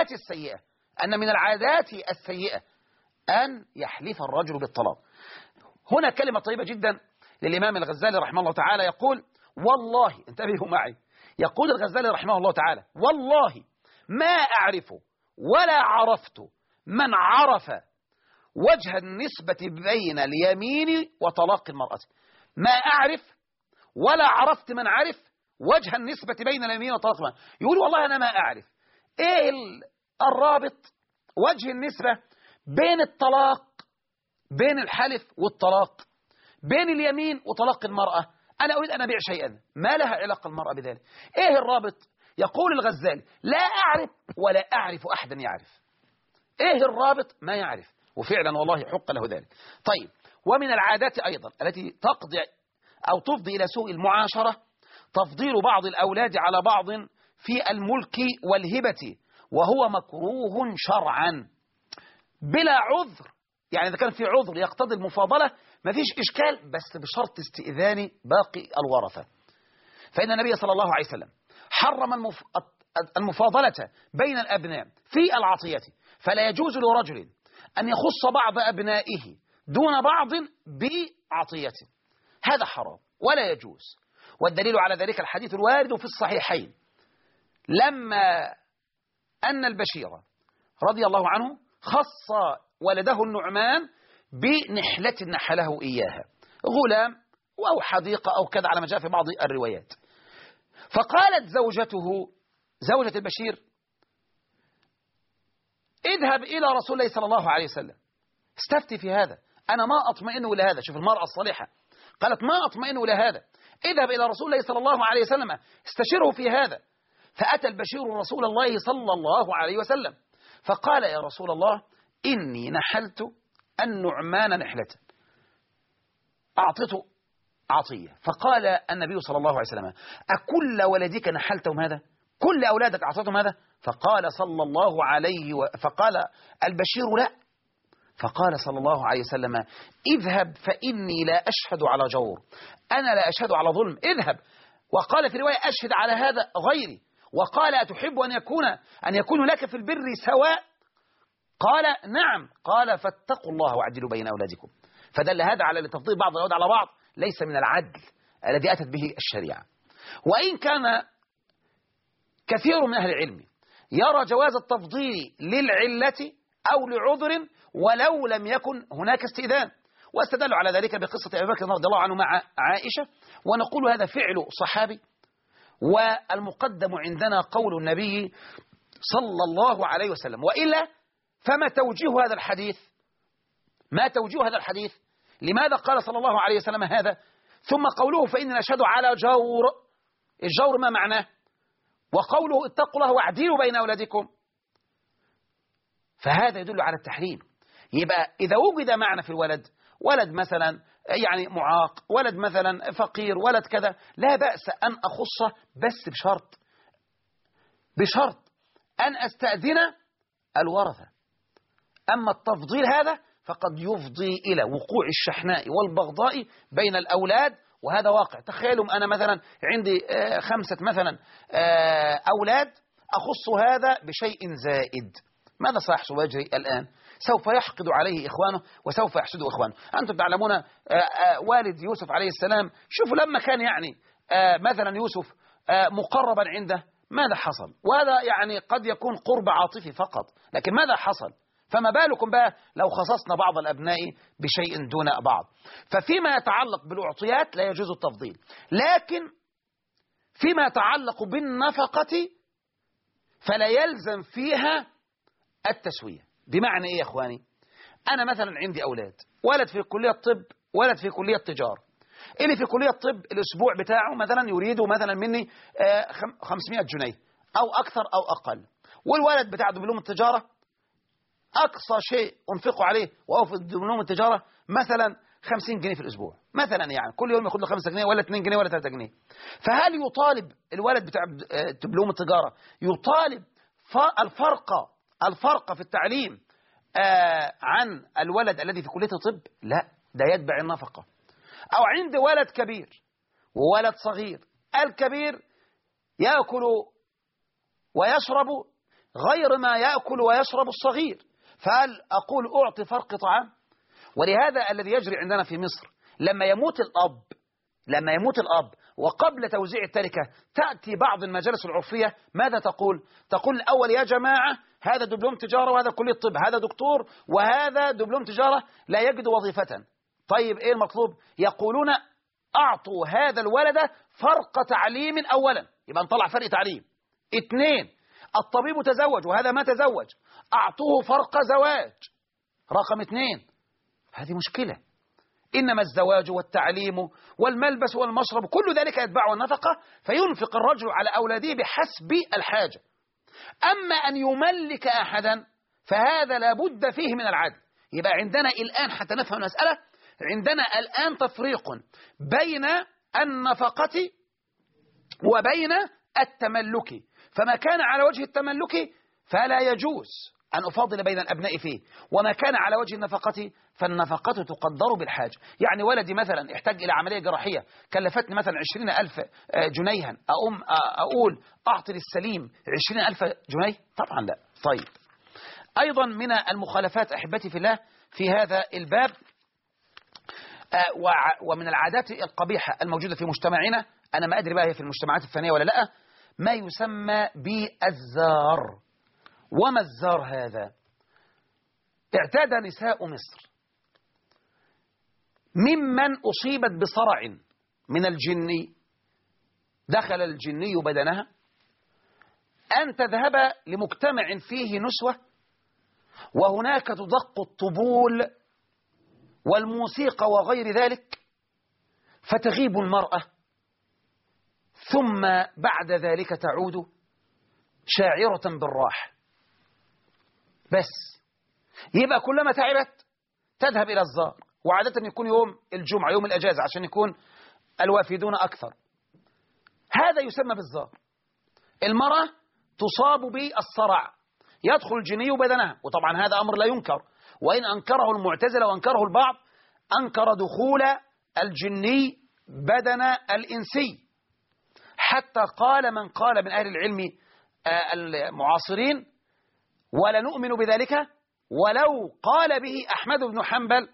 Speaker 1: العادات السيئة أن يحلف الرجل بالطلاق. هنا كلمة طيبة جدا للإمام الغزالي رحمه الله تعالى، يقول: والله، انتبهوا معي، يقول الغزالي رحمه الله تعالى: والله ما أعرف ولا عرفت من عرف وجه النسبة بين اليمين وطلاق المرأة. ما أعرف ولا عرفت من عرف وجه النسبة بين اليمين وطلاق المرأة. يقول والله أنا ما أعرف إيه الرابط، وجه النسبة بين الطلاق، بين الحلف والطلاق، بين اليمين وطلاق المرأة، أنا أريد أن أبيع شيئا، ما لها علاقة المرأة بذلك؟ إيه الرابط؟ يقول الغزالي: لا أعرف ولا أعرف أحدا يعرف. إيه الرابط؟ ما يعرف، وفعلا والله حق له ذلك. طيب، ومن العادات أيضا التي تقضي أو تفضي إلى سوء المعاشرة تفضيل بعض الأولاد على بعض في الملك والهبة، وهو مكروه شرعا بلا عذر. يعني إذا كان في عذر يقتضي المفاضلة ما فيش إشكال، بس بشرط استئذان باقي الورثة. فإن النبي صلى الله عليه وسلم حرم المفاضلة بين الأبناء في العطية، فلا يجوز لرجل أن يخص بعض أبنائه دون بعض بعطيته، هذا حرام ولا يجوز. والدليل على ذلك الحديث الوارد في الصحيحين لما أن البشير رضي الله عنه خص ولده النعمان بنحلة نحله إياها، غلام أو حديقة أو كذا على ما جاء في بعض الروايات. فقالت زوجته، زوجة البشير: اذهب إلى رسول الله صلى الله عليه وسلم استفتي في هذا، أنا ما أطمئن إلى هذا. شوف المرأة الصالحة، قالت: ما أطمئن إلى هذا، اذهب إلى رسول الله صلى الله عليه وسلم استشره في هذا. فأتى البشير رسول الله صلى الله عليه وسلم فقال: يا رسول الله، إني نحلت النعمان نحلة، أعطته عطية. فقال النبي صلى الله عليه وسلم: أكل ولدك نحلتهم هذا؟ كل أولادك أعطيتهم هذا؟ فقال صلى الله عليه فقال البشير: لا. فقال صلى الله عليه وسلم: اذهب فإني لا أشهد على جور، أنا لا أشهد على ظلم، اذهب. وقال في رواية: أشهد على هذا غيري. وقال: أتحب أن يكون لك في البر سواء؟ قال: نعم. قال: فاتقوا الله واعدلوا بين أولادكم. فدل هذا على تفضيل بعض الأولاد على بعض ليس من العدل الذي أتت به الشريعة. وإن كان كثير من أهل العلم يرى جواز التفضيل للعلة أو لعذر ولو لم يكن هناك استئذان، واستدلوا على ذلك بقصة أبي بكر رضي الله عنه مع عائشة، ونقول هذا فعل صحابي، والمقدم عندنا قول النبي صلى الله عليه وسلم. وإلا فما توجيه هذا الحديث؟ ما توجيه هذا الحديث؟ لماذا قال صلى الله عليه وسلم هذا؟ ثم قوله: فإننا نشهد على جور، الجور ما معناه؟ وقوله: اتقوا الله واعدلوا بين أولادكم، فهذا يدل على التحريم. يبقى إذا وجد معنى في الولد، ولد مثلا يعني معاق، ولد مثلا فقير، ولد كذا، لا بأس أن أخصه، بس بشرط أن أستأذن الورثة. أما التفضيل هذا فقد يفضي إلى وقوع الشحناء والبغضاء بين الأولاد، وهذا واقع. تخيلوا أنا مثلا عندي 5 مثلا أولاد، أخص هذا بشيء زائد، ماذا سيحصل ويجري الآن؟ سوف يحقد عليه إخوانه وسوف يحسد إخوانه. أنتم تعلمون والد يوسف عليه السلام، شوفوا لما كان يعني مثلا يوسف مقربا عنده ماذا حصل؟ وهذا يعني قد يكون قرب عاطفي فقط، لكن ماذا حصل؟ فما بالكم بقى لو خصصنا بعض الأبناء بشيء دون بعض. ففيما يتعلق بالأعطيات لا يجوز التفضيل، لكن فيما يتعلق بالنفقة فلا يلزم فيها التسوية. بمعنى إيه يا إخواني؟ أنا مثلا عندي أولاد، ولد في كلية الطب، ولد في كلية تجارة. اللي في كلية الطب الأسبوع بتاعه مثلا يريد مثلا مني 500 جنيه أو أكثر أو أقل، والولد بتاع دبلوم التجارة أقصى شيء أنفقه عليه وهو في دبلوم التجارة مثلا 50 جنيه في الأسبوع مثلا، يعني كل يوم ياخد له 5 جنيه ولا 2 جنيه ولا 3 جنيه. فهل يطالب الولد بتاع دبلوم التجارة يطالب الفرق في التعليم عن الولد الذي في كلية الطب؟ لا، ده يتبع النفقة. أو عند ولد كبير وولد صغير، الكبير يأكل ويشرب غير ما يأكل ويشرب الصغير، فهل أقول أعطي فرق طعام؟ ولهذا الذي يجري عندنا في مصر لما يموت الأب وقبل توزيع التركة تأتي بعض المجالس العرفية ماذا تقول؟ تقول الأول: يا جماعة هذا دبلوم تجارة وهذا كلية طب، هذا دكتور وهذا دبلوم تجارة لا يجد وظيفة. طيب إيه المطلوب؟ يقولون: أعطوا هذا الولد فرق تعليم أولا، يبقى نطلع فرق تعليم. 2، الطبيب تزوج وهذا ما تزوج، أعطوه فرق زواج. رقم 2 هذه مشكلة. إنما الزواج والتعليم والملبس والمشرب كل ذلك يتبعه النفقة، فينفق الرجل على أولاده بحسب الحاجة. أما أن يملك أحدا فهذا لابد فيه من العدل. يبقى عندنا الآن حتى نفهم المسألة، عندنا الآن تفريق بين النفقة وبين التملك. فما كان على وجه التملك فلا يجوز أن أفاضل بين الأبناء فيه، وما كان على وجه النفقة فالنفقة تقدر بالحاجة. يعني ولدي مثلا احتاج إلى عملية جراحية كلفتني مثلا 20,000 جنيها، أقول أعطي للسليم 20,000 جنيه؟ طبعا لا. طيب، أيضا من المخالفات أحبتي في الله في هذا الباب ومن العادات القبيحة الموجودة في مجتمعنا، أنا ما أدري بقى هي في المجتمعات الثانية ولا لا، ما يسمى بالزار. وما الزار هذا؟ اعتاد نساء مصر ممن أصيبت بصرع من الجن، دخل الجني بدنها، أن تذهب لمجتمع فيه نسوة وهناك تدق الطبول والموسيقى وغير ذلك، فتغيب المرأة، ثم بعد ذلك تعود شاعرة بالراحة. بس يبقى كلما تعبت تذهب إلى الزار، وعادة يكون يوم الجمعة يوم الأجازة عشان يكون الوافدون أكثر. هذا يسمى بالزار. المرأة تصاب بالصرع، يدخل الجني بدنها، وطبعا هذا أمر لا ينكر، وإن أنكره المعتزلة وأنكره البعض، أنكر دخول الجني بدن الإنسي، حتى قال من قال من أهل العلم المعاصرين ولا نؤمن بذلك ولو قال به أحمد بن حنبل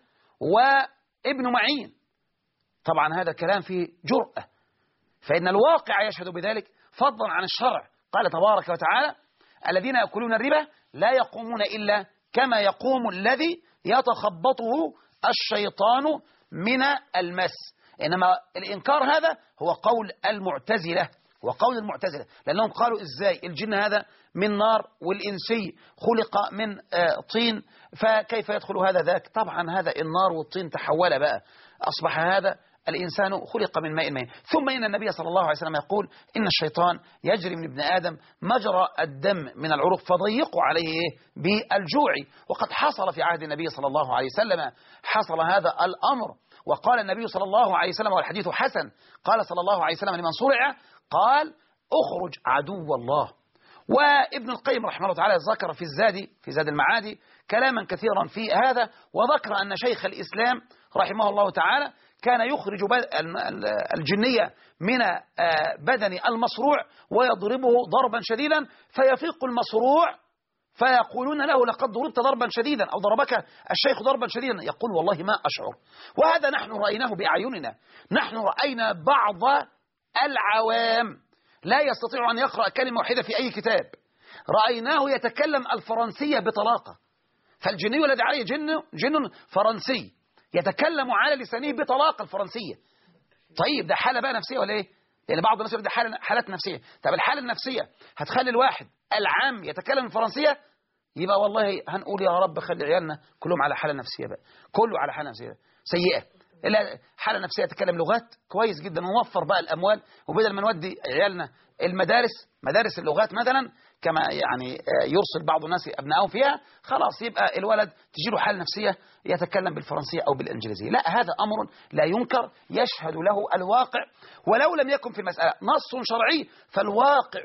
Speaker 1: وابن معين. طبعا هذا كلام فيه جرأة، فإن الواقع يشهد بذلك فضلا عن الشرع. قال تبارك وتعالى: الذين يأكلون الربا لا يقومون إلا كما يقوم الذي يتخبطه الشيطان من المس. إنما الإنكار هذا هو قول المعتزلة، وقول المعتزلة لأنهم قالوا إزاي الجن هذا من نار والإنسي خلق من طين، فكيف يدخل هذا ذاك؟ طبعا هذا النار والطين تحول بقى، أصبح هذا الإنسان خلق من ماء مهين. ثم إن النبي صلى الله عليه وسلم يقول: إن الشيطان يجري من ابن آدم مجرى الدم من العروق فضيقوا عليه بالجوع. وقد حصل في عهد النبي صلى الله عليه وسلم حصل هذا الأمر، وقال النبي صلى الله عليه وسلم والحديث حسن، قال صلى الله عليه وسلم لمن صرع قال: اخرج عدو الله. وابن القيم رحمه الله تعالى ذكر في زاد المعاد كلاما كثيرا في هذا، وذكر أن شيخ الإسلام رحمه الله تعالى كان يخرج الجنية من بدن المصروع ويضربه ضربا شديدا فيفيق المصروع، فيقولون له: لقد ضربت ضربا شديدا، أو ضربك الشيخ ضربا شديدا. يقول: والله ما أشعر. وهذا نحن رأيناه بأعيننا، نحن رأينا بعض العوام لا يستطيع أن يقرأ كلمة واحدة في أي كتاب، رأيناه يتكلم الفرنسية بطلاقة، فالجني الذي عليه جن فرنسي يتكلم على لسانه بطلاقة الفرنسية. طيب ده حالة بقى نفسية ولا إيه؟ لأن بعض الناس يقول ده حالات نفسية. طب الحالة النفسية هتخلي الواحد العام يتكلم الفرنسية؟ يبقى والله هنقول يا رب خلي عيالنا كلهم على حالة نفسية بقى، كله على حالة نفسية سيئة. إلا حالة نفسية تتكلم لغات كويس جدا، ونوفر بقى الأموال، وبدل ما نودي عيالنا مدارس اللغات مثلا كما يعني يرسل بعض الناس أبنائهم فيها، خلاص يبقى الولد تجيله حالة نفسية يتكلم بالفرنسية أو بالإنجليزية. لا، هذا أمر لا ينكر يشهد له الواقع، ولو لم يكن في المسألة نص شرعي فالواقع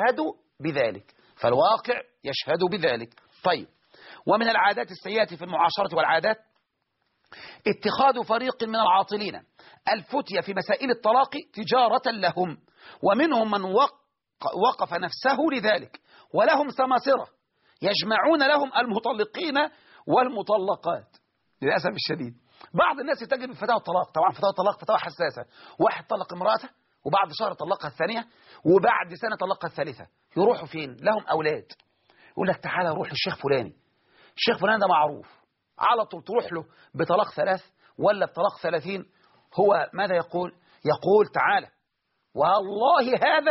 Speaker 1: يشهد بذلك. طيب، ومن العادات السيئة في المعاشرة والعادات اتخاذ فريق من العاطلين الفتية في مسائل الطلاق تجارة لهم، ومنهم من وقف نفسه لذلك، ولهم سماسرة يجمعون لهم المطلقين والمطلقات. للأسف الشديد بعض الناس يتجه بفتاوى الطلاق. طبعا فتاوى الطلاق فتاوى حساسة، واحد طلق امرأته وبعد شهر طلقها الثانية وبعد سنة طلقها الثالثة، يروحوا فين؟ لهم أولاد، يقول لك تعالى روح للشيخ فلاني، الشيخ فلان ده معروف، على طول تروح له بطلاق 3 ولا بطلاق 30. هو ماذا يقول؟ يقول تعالى والله هذا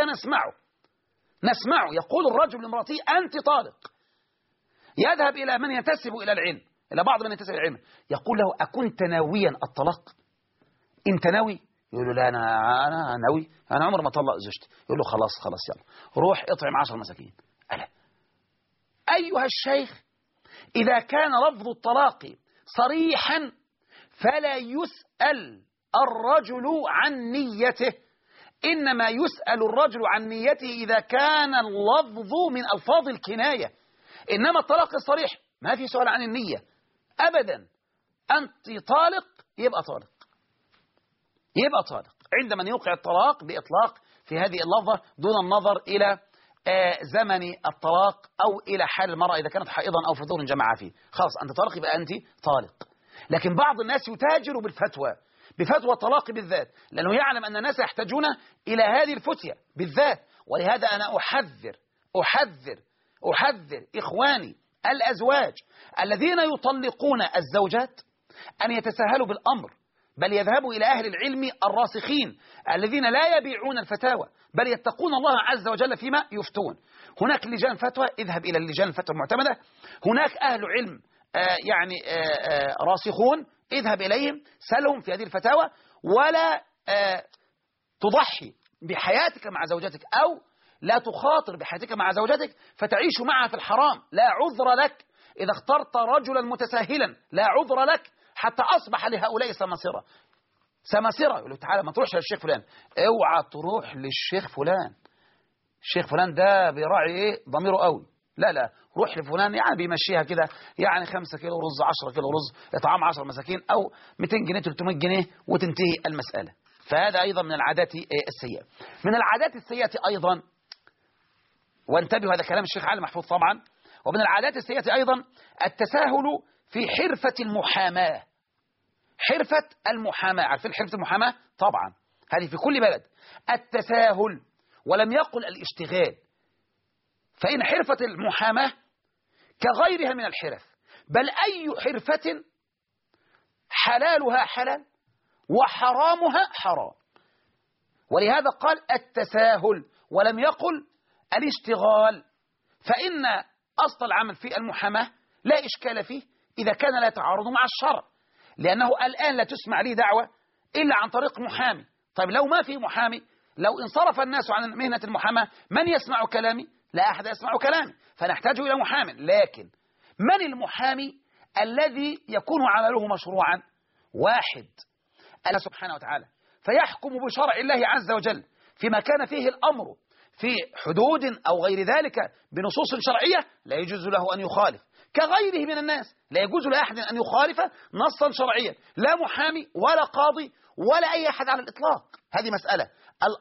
Speaker 1: نسمعه يقول الرجل لامرأته أنت طالق، يذهب إلى من ينتسب إلى العلم إلى بعض من ينتسب العلم، يقول له أكنت ناويا الطلاق؟ أنت ناوي؟ يقول له لا أنا ناوي، أنا عمر ما طلق زوجتي. يقول له خلاص يلا روح اطعم 10 مساكين. ألا أيها الشيخ، إذا كان لفظ الطلاق صريحا فلا يسأل الرجل عن نيته، إنما يسأل الرجل عن نيته إذا كان اللفظ من ألفاظ الكناية. إنما الطلاق الصريح ما في سؤال عن النية أبدا. أنت طالق يبقى طالق، يبقى طالق عند من يوقع الطلاق بإطلاق في هذه اللفظة دون النظر إلى زمن الطلاق أو إلى حال المرأة إذا كانت حائضا أو فتور جمع فيه. خلاص أنت طالق يبقى أنت طالق. لكن بعض الناس يتاجر بالفتوى، بفتوى الطلاق بالذات، لأنه يعلم أن الناس يحتاجون إلى هذه الفتية بالذات. ولهذا أنا أحذر إخواني الأزواج الذين يطلقون الزوجات أن يتساهلوا بالأمر، بل يذهبوا إلى أهل العلم الراسخين الذين لا يبيعون الفتاوى بل يتقون الله عز وجل فيما يفتون. هناك لجان فتوى، اذهب إلى اللجان الفتوى المعتمدة. هناك أهل علم راسخون، اذهب إليهم سلهم في هذه الفتاوى، ولا تضحي بحياتك مع زوجتك أو لا تخاطر بحياتك مع زوجتك فتعيش معها في الحرام. لا عذر لك إذا اخترت رجلا متساهلا، لا عذر لك حتى أصبح لهؤلاء سماسرة. يقول له تعالى ما تروحش للشيخ فلان، اوعى تروح للشيخ فلان، الشيخ فلان ده بيراعي ايه ضميره قوي، لا روح لفلان يعني بيمشيها كده، يعني 5 كيلو رز 10 كيلو رز اطعام 10 مساكين او 200 جنيه 300 جنيه وتنتهي المسألة. فهذا أيضا من العادات السيئة. من العادات السيئة أيضا، وانتبهوا هذا كلام الشيخ علي محفوظ طبعا، ومن العادات السيئة أيضا التساهل في حرفة المحاماة. حرفة المحاماة، عارفين حرفة المحاماة؟ طبعا هذه في كل بلد. التساهل، ولم يقل الاشتغال، فإن حرفة المحاماة كغيرها من الحرف، بل أي حرفة حلالها حلال وحرامها حرام. ولهذا قال التساهل ولم يقل الاشتغال، فإن أصل العمل في المحاماة لا إشكال فيه إذا كان لا يتعارض مع الشرع، لأنه الآن لا تسمع لي دعوة إلا عن طريق محامي. طيب لو ما في محامي، لو انصرف الناس عن مهنة المحاماة، من يسمع كلامي؟ لا أحد يسمع كلامي، فنحتاج إلى محامي. لكن من المحامي الذي يكون عمله مشروعا؟ واحد، الله سبحانه وتعالى، فيحكم بشرع الله عز وجل فيما كان فيه الأمر في حدود أو غير ذلك بنصوص شرعية لا يجوز له أن يخالف، كغيره من الناس لا يجوز لأحد أن يخالف نصا شرعيا، لا محامي ولا قاضي ولا أي أحد على الإطلاق. هذه مسألة.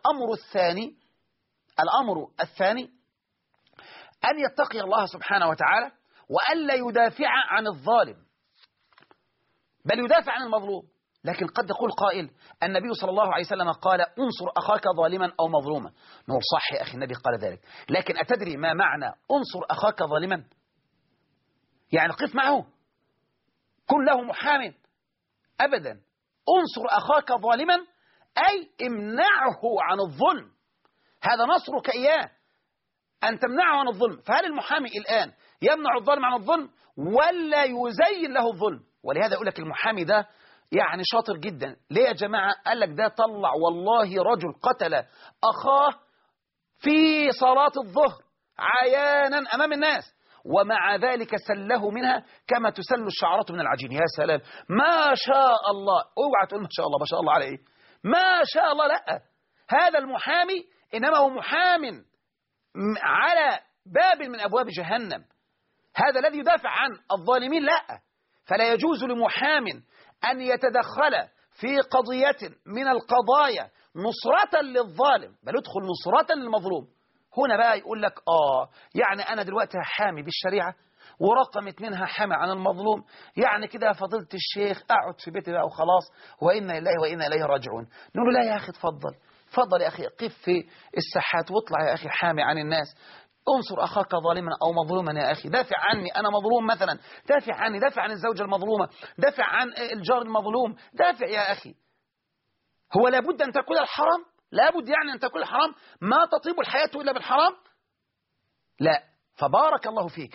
Speaker 1: الأمر الثاني أن يتقي الله سبحانه وتعالى وألا يدافع عن الظالم، بل يدافع عن المظلوم. لكن قد يقول قائل النبي صلى الله عليه وسلم قال انصر أخاك ظالما أو مظلوما. نقول صح يا أخي النبي قال ذلك، لكن أتدري ما معنى انصر أخاك ظالما؟ يعني قف معه، كن له محام. أبدا. انصر أخاك ظالما أي امنعه عن الظلم، هذا نصرك إياه، أن تمنعه عن الظلم. فهل المحامي الآن يمنع الظالم عن الظلم ولا يزين له الظلم؟ ولهذا يقول لك المحامي ده يعني شاطر جدا. ليه يا جماعة؟ قال لك ده طلع والله رجل قتل أخاه في صلاة الظهر عيانا أمام الناس، ومع ذلك سله منها كما تسل الشعرة من العجين. يا سلام، ما شاء الله. اوعى تقول ما شاء الله، ما شاء الله على ايه؟ ما شاء الله، لا، هذا المحامي إنما هو محام على باب من أبواب جهنم. هذا الذي يدافع عن الظالمين، لا، فلا يجوز لمحام أن يتدخل في قضية من القضايا نصرة للظالم، بل يدخل نصرة للمظلوم. هنا بقى يقول لك يعني أنا دلوقتي حامي بالشريعة ورقم 2 حامي عن المظلوم، يعني كده فضيلة الشيخ أقعد في بيتي بقى وخلاص، وإنا إليه وإنا إليه راجعون. نقول له لا يا أخي، تفضل يا أخي، قف في الساحات واطلع يا أخي حامي عن الناس. انصر أخاك ظالما أو مظلوما يا أخي، دافع عني، أنا مظلوم مثلا، دافع عني، دافع عن الزوجة المظلومة، دافع عن الجار المظلوم، دافع يا أخي. هو لابد أن تأكل الحرام؟ لابد يعني أن تأكل الحرام؟ ما تطيب الحياة إلا بالحرام؟ لا. فبارك الله فيك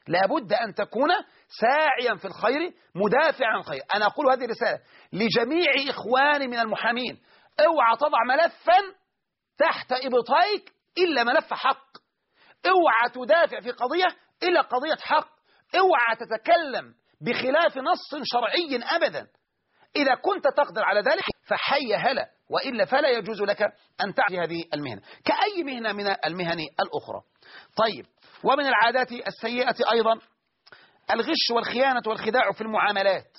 Speaker 1: لابد أن تكون ساعيا في الخير مدافعا عن الخير. أنا أقول هذه الرسالة لجميع إخواني من المحامين: اوعى تضع ملفا تحت إبطيك إلا ملف حق، اوعى تدافع في قضية إلا قضية حق، اوعى تتكلم بخلاف نص شرعي أبدا. إذا كنت تقدر على ذلك فحي هلا، وإلا فلا يجوز لك أن تعطي هذه المهنة كأي مهنة من المهن الأخرى. طيب، ومن العادات السيئة أيضا الغش والخيانة والخداع في المعاملات،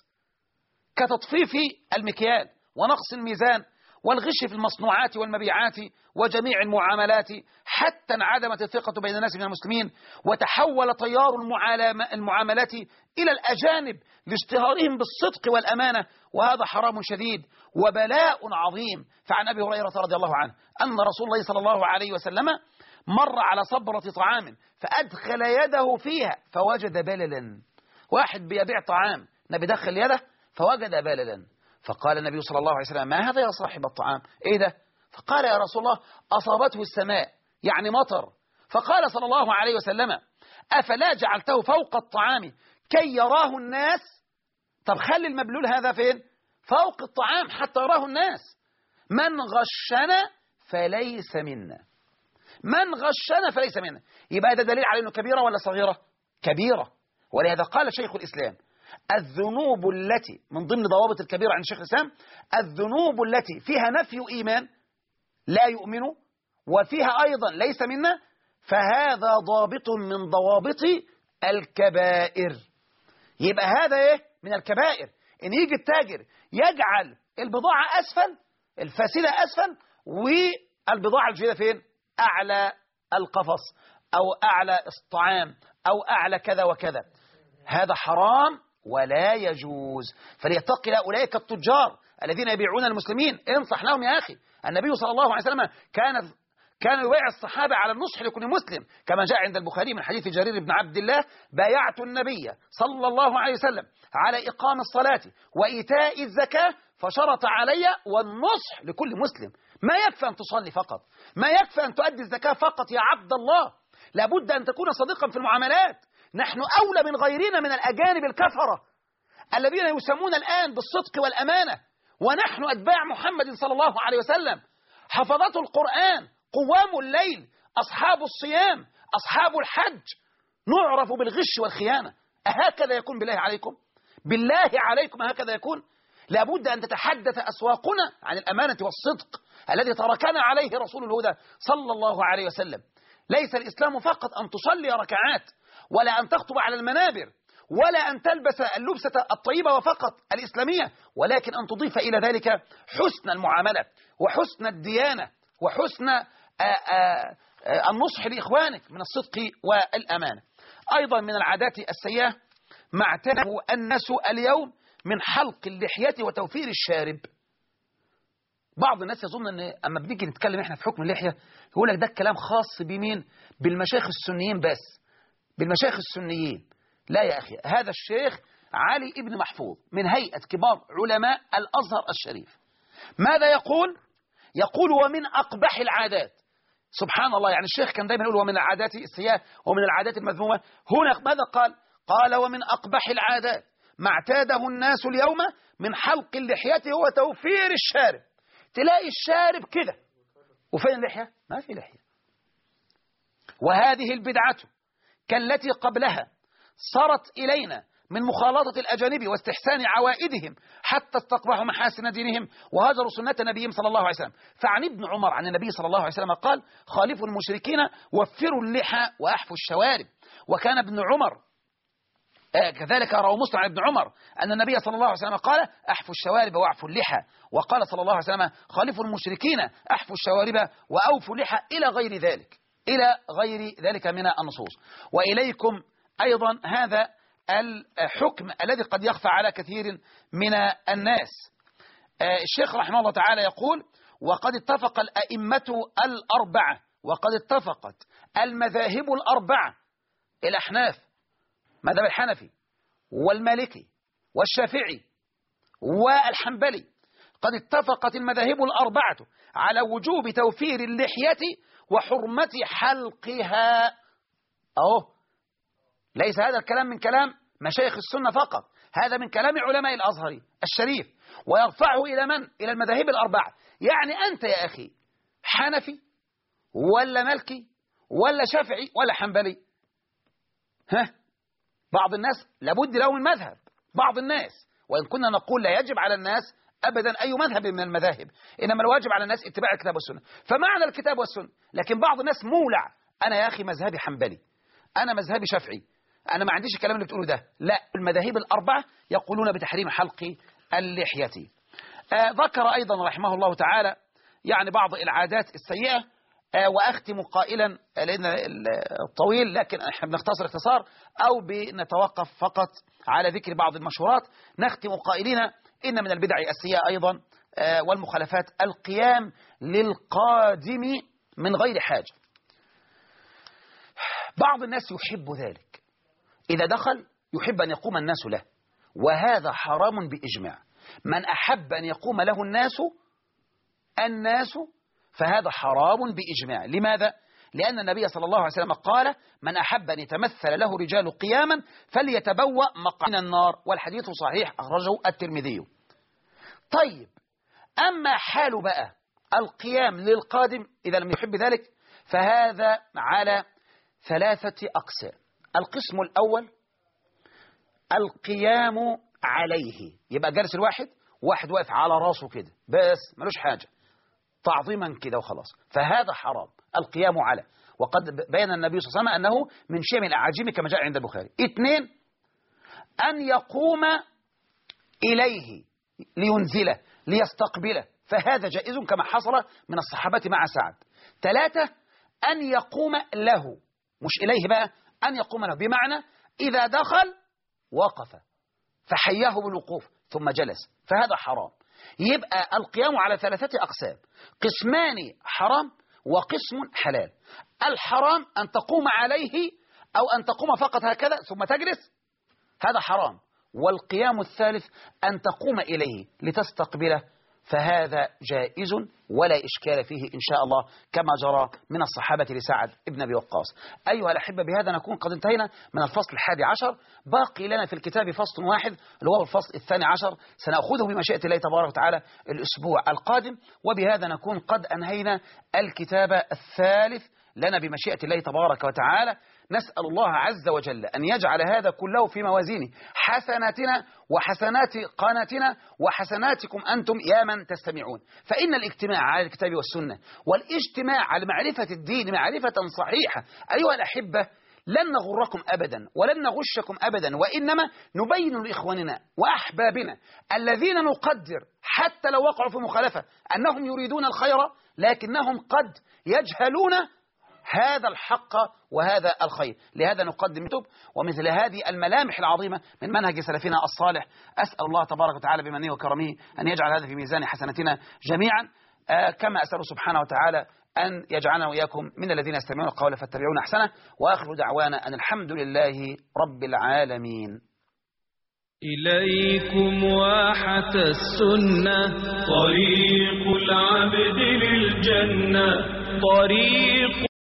Speaker 1: كتطفيف المكيال ونقص الميزان والغش في المصنوعات والمبيعات وجميع المعاملات، حتى انعدمت الثقة بين الناس من المسلمين، وتحول تيار المعاملات إلى الأجانب لاشتهارهم بالصدق والأمانة، وهذا حرام شديد وبلاء عظيم. فعن أبي هريرة رضي الله عنه أن رسول الله صلى الله عليه وسلم مر على صبرة طعام فأدخل يده فيها فوجد بللا. واحد بيبيع طعام، نبي دخل يده فوجد بللا، فقال النبي صلى الله عليه وسلم: ما هذا يا صاحب الطعام؟ إيه ده؟ فقال: يا رسول الله أصابته السماء، يعني مطر. فقال صلى الله عليه وسلم: أفلا جعلته فوق الطعام كي يراه الناس؟ طب خلي المبلول هذا فين؟ فوق الطعام حتى يراه الناس. من غشنا فليس منا، من غشنا فليس منا. يبقى ده دليل على أنه كبيرة ولا صغيرة؟ كبيرة. ولهذا قال شيخ الإسلام: الذنوب التي من ضمن ضوابط الكبيرة عند شيخ الإسلام الذنوب التي فيها نفي إيمان، لا يؤمن، وفيها أيضا ليس منا، فهذا ضابط من ضوابط الكبائر. يبقى هذا إيه؟ من الكبائر. إن يجي التاجر يجعل البضاعة أسفل، الفاسدة أسفل، والبضاعة الجيدة فين؟ أعلى القفص أو أعلى الطعام أو أعلى كذا وكذا. هذا حرام ولا يجوز. فليتقي أولئك التجار الذين يبيعون المسلمين، انصح لهم يا أخي. النبي صلى الله عليه وسلم كان يبايع الصحابة على النصح لكل مسلم، كما جاء عند البخاري من حديث جرير بن عبد الله: بايعت النبي صلى الله عليه وسلم على إقام الصلاة وإيتاء الزكاة فشرط علي والنصح لكل مسلم. ما يكفي أن تصلي فقط، ما يكفي أن تؤدي الزكاة فقط يا عبد الله، لابد أن تكون صديقا في المعاملات. نحن أولى من غيرنا من الأجانب الكفرة الذين يسمون الآن بالصدق والأمانة، ونحن أتباع محمد صلى الله عليه وسلم، حفظة القرآن، قوام الليل، أصحاب الصيام، أصحاب الحج، نعرف بالغش والخيانة. أهكذا يكون بالله عليكم؟ بالله عليكم هكذا يكون؟ لابد أن تتحدث أسواقنا عن الأمانة والصدق الذي تركنا عليه رسول الهدى صلى الله عليه وسلم. ليس الإسلام فقط أن تصلي ركعات، ولا أن تخطب على المنابر، ولا أن تلبس اللبسة الطيبة وفقط الإسلامية، ولكن أن تضيف إلى ذلك حسن المعاملة وحسن الديانة وحسن النصح لإخوانك من الصدق والأمانة. أيضا من العادات السيئة ما اعتنه الناس اليوم من حلق اللحية وتوفير الشارب. بعض الناس يظن أن أما بنيجي نتكلم إحنا في حكم اللحية يقول لك ده الكلام خاص بمين؟ بالمشايخ السنيين بس، بالمشايخ السنيين. لا يا أخي، هذا الشيخ علي ابن محفوظ من هيئة كبار علماء الأزهر الشريف ماذا يقول؟ يقول: ومن أقبح العادات. سبحان الله، يعني الشيخ كان دايما يقول ومن العادات السيئة ومن العادات المذمومة. هنا ماذا قال؟ قال: ومن أقبح العادات ما اعتاده الناس اليوم من حلق اللحية وتوفير الشارب. تلاقي الشارب كده، وفين اللحية؟ ما في لحية. وهذه البدعة كالتي قبلها صارت إلينا من مخالطة الأجانب واستحسان عوائدهم حتى استقبحوا محاسن دينهم وهجروا سنة نبيهم صلى الله عليه وسلم. فعن ابن عمر عن النبي صلى الله عليه وسلم قال: خالفوا المشركين وفروا اللحى وأحفوا الشوارب. وكان ابن عمر كذلك روى مسلم عن ابن عمر أن النبي صلى الله عليه وسلم قال: أحفوا الشوارب وأعفوا اللحى. وقال صلى الله عليه وسلم: خالفوا المشركين أحفوا الشوارب وأوفوا اللحى، إلى غير ذلك، إلى غير ذلك من النصوص. وإليكم أيضا هذا الحكم الذي قد يخفى على كثير من الناس. الشيخ رحمه الله تعالى يقول: وقد اتفق الأئمة الأربعة، وقد اتفقت المذاهب الأربعة، الأحناف مذهب الحنفي والمالكي والشافعي والحنبلي، قد اتفقت المذاهب الأربعة على وجوب توفير اللحية وحرمة حلقها. أهو ليس هذا الكلام من كلام مشايخ السنة فقط، هذا من كلام علماء الأزهر الشريف، ويرفعه إلى من؟ إلى المذاهب الأربعة. يعني أنت يا أخي حنفي ولا مالكي ولا شافعي ولا حنبلي؟ بعض الناس لابد له من مذهب، بعض الناس، وإن كنا نقول لا يجب على الناس أبدا أي مذهب من المذاهب، إنما الواجب على الناس اتباع الكتاب والسنة. فمعنى الكتاب والسنة، لكن بعض الناس مولع، أنا يا أخي مذهبي حنبلي، أنا مذهبي شافعي، أنا ما عنديش الكلام اللي بتقوله ده. لا، المذاهب الأربعة يقولون بتحريم حلق اللحية. ذكر أيضا رحمه الله تعالى يعني بعض العادات السيئة. وأختم قائلا، لأن الطويل لكن احنا بنختصر اختصار أو بنتوقف فقط على ذكر بعض المشهورات. نختم قائلين إن من البدع السيئة أيضا والمخالفات القيام للقادم من غير حاجة. بعض الناس يحب ذلك، إذا دخل يحب أن يقوم الناس له، وهذا حرام بإجماع. من أحب أن يقوم له الناس فهذا حرام بإجماع. لماذا؟ لأن النبي صلى الله عليه وسلم قال: من أحب أن يتمثل له رجال قياما فليتبوأ مقعده من النار، والحديث صحيح أخرجه الترمذي. طيب، أما حال بقى القيام للقادم إذا لم يحب ذلك فهذا على 3 أقسام. القسم الأول القيام عليه، يبقى جالس الواحد واقف على راسه كده بس ملوش حاجة، تعظيما كده وخلاص، فهذا حرام القيام على، وقد بين النبي صلى الله عليه وسلم أنه من شيم الأعاجم كما جاء عند البخاري. 2 أن يقوم إليه لينزله ليستقبله، فهذا جائز كما حصل من الصحابة مع سعد. 3 أن يقوم له، مش إليه بقى، أن يقوم له، بمعنى إذا دخل وقف فحياه بالوقوف ثم جلس، فهذا حرام. يبقى القيام على 3 أقسام، قسمان حرام وقسم حلال. الحرام أن تقوم عليه أو أن تقوم فقط هكذا ثم تجلس، هذا حرام. والقيام الثالث أن تقوم إليه لتستقبله، فهذا جائز ولا إشكال فيه إن شاء الله، كما جرى من الصحابة لسعد ابن أبي وقاص. أيها الأحبة، بهذا نكون قد انتهينا من الفصل 11. باقي لنا في الكتاب فصل واحد اللي هو الفصل 12، سنأخذه بمشيئة الله تبارك وتعالى الأسبوع القادم، وبهذا نكون قد أنهينا الكتاب الثالث لنا بمشيئة الله تبارك وتعالى. نسأل الله عز وجل أن يجعل هذا كله في موازين حسناتنا وحسنات قناتنا وحسناتكم أنتم يا من تستمعون. فإن الاجتماع على الكتاب والسنة والاجتماع على معرفة الدين معرفة صحيحة أيها الأحبة لن نغركم أبدا ولن نغشكم أبدا، وإنما نبين لإخواننا وأحبابنا الذين نقدر حتى لو وقعوا في مخالفة أنهم يريدون الخير، لكنهم قد يجهلون هذا الحق وهذا الخير. لهذا نقدم كتب ومثل هذه الملامح العظيمة من منهج سلفنا الصالح. أسأل الله تبارك وتعالى بمنه وكرمه أن يجعل هذا في ميزان حسناتنا جميعا، كما أسأل سبحانه وتعالى أن يجعلنا وإياكم من الذين يستمعون القول فاتبعون أحسنه. وآخر دعوانا أن الحمد لله رب العالمين.
Speaker 2: إليكم واحة السنة، طريق العبد للجنة، طريق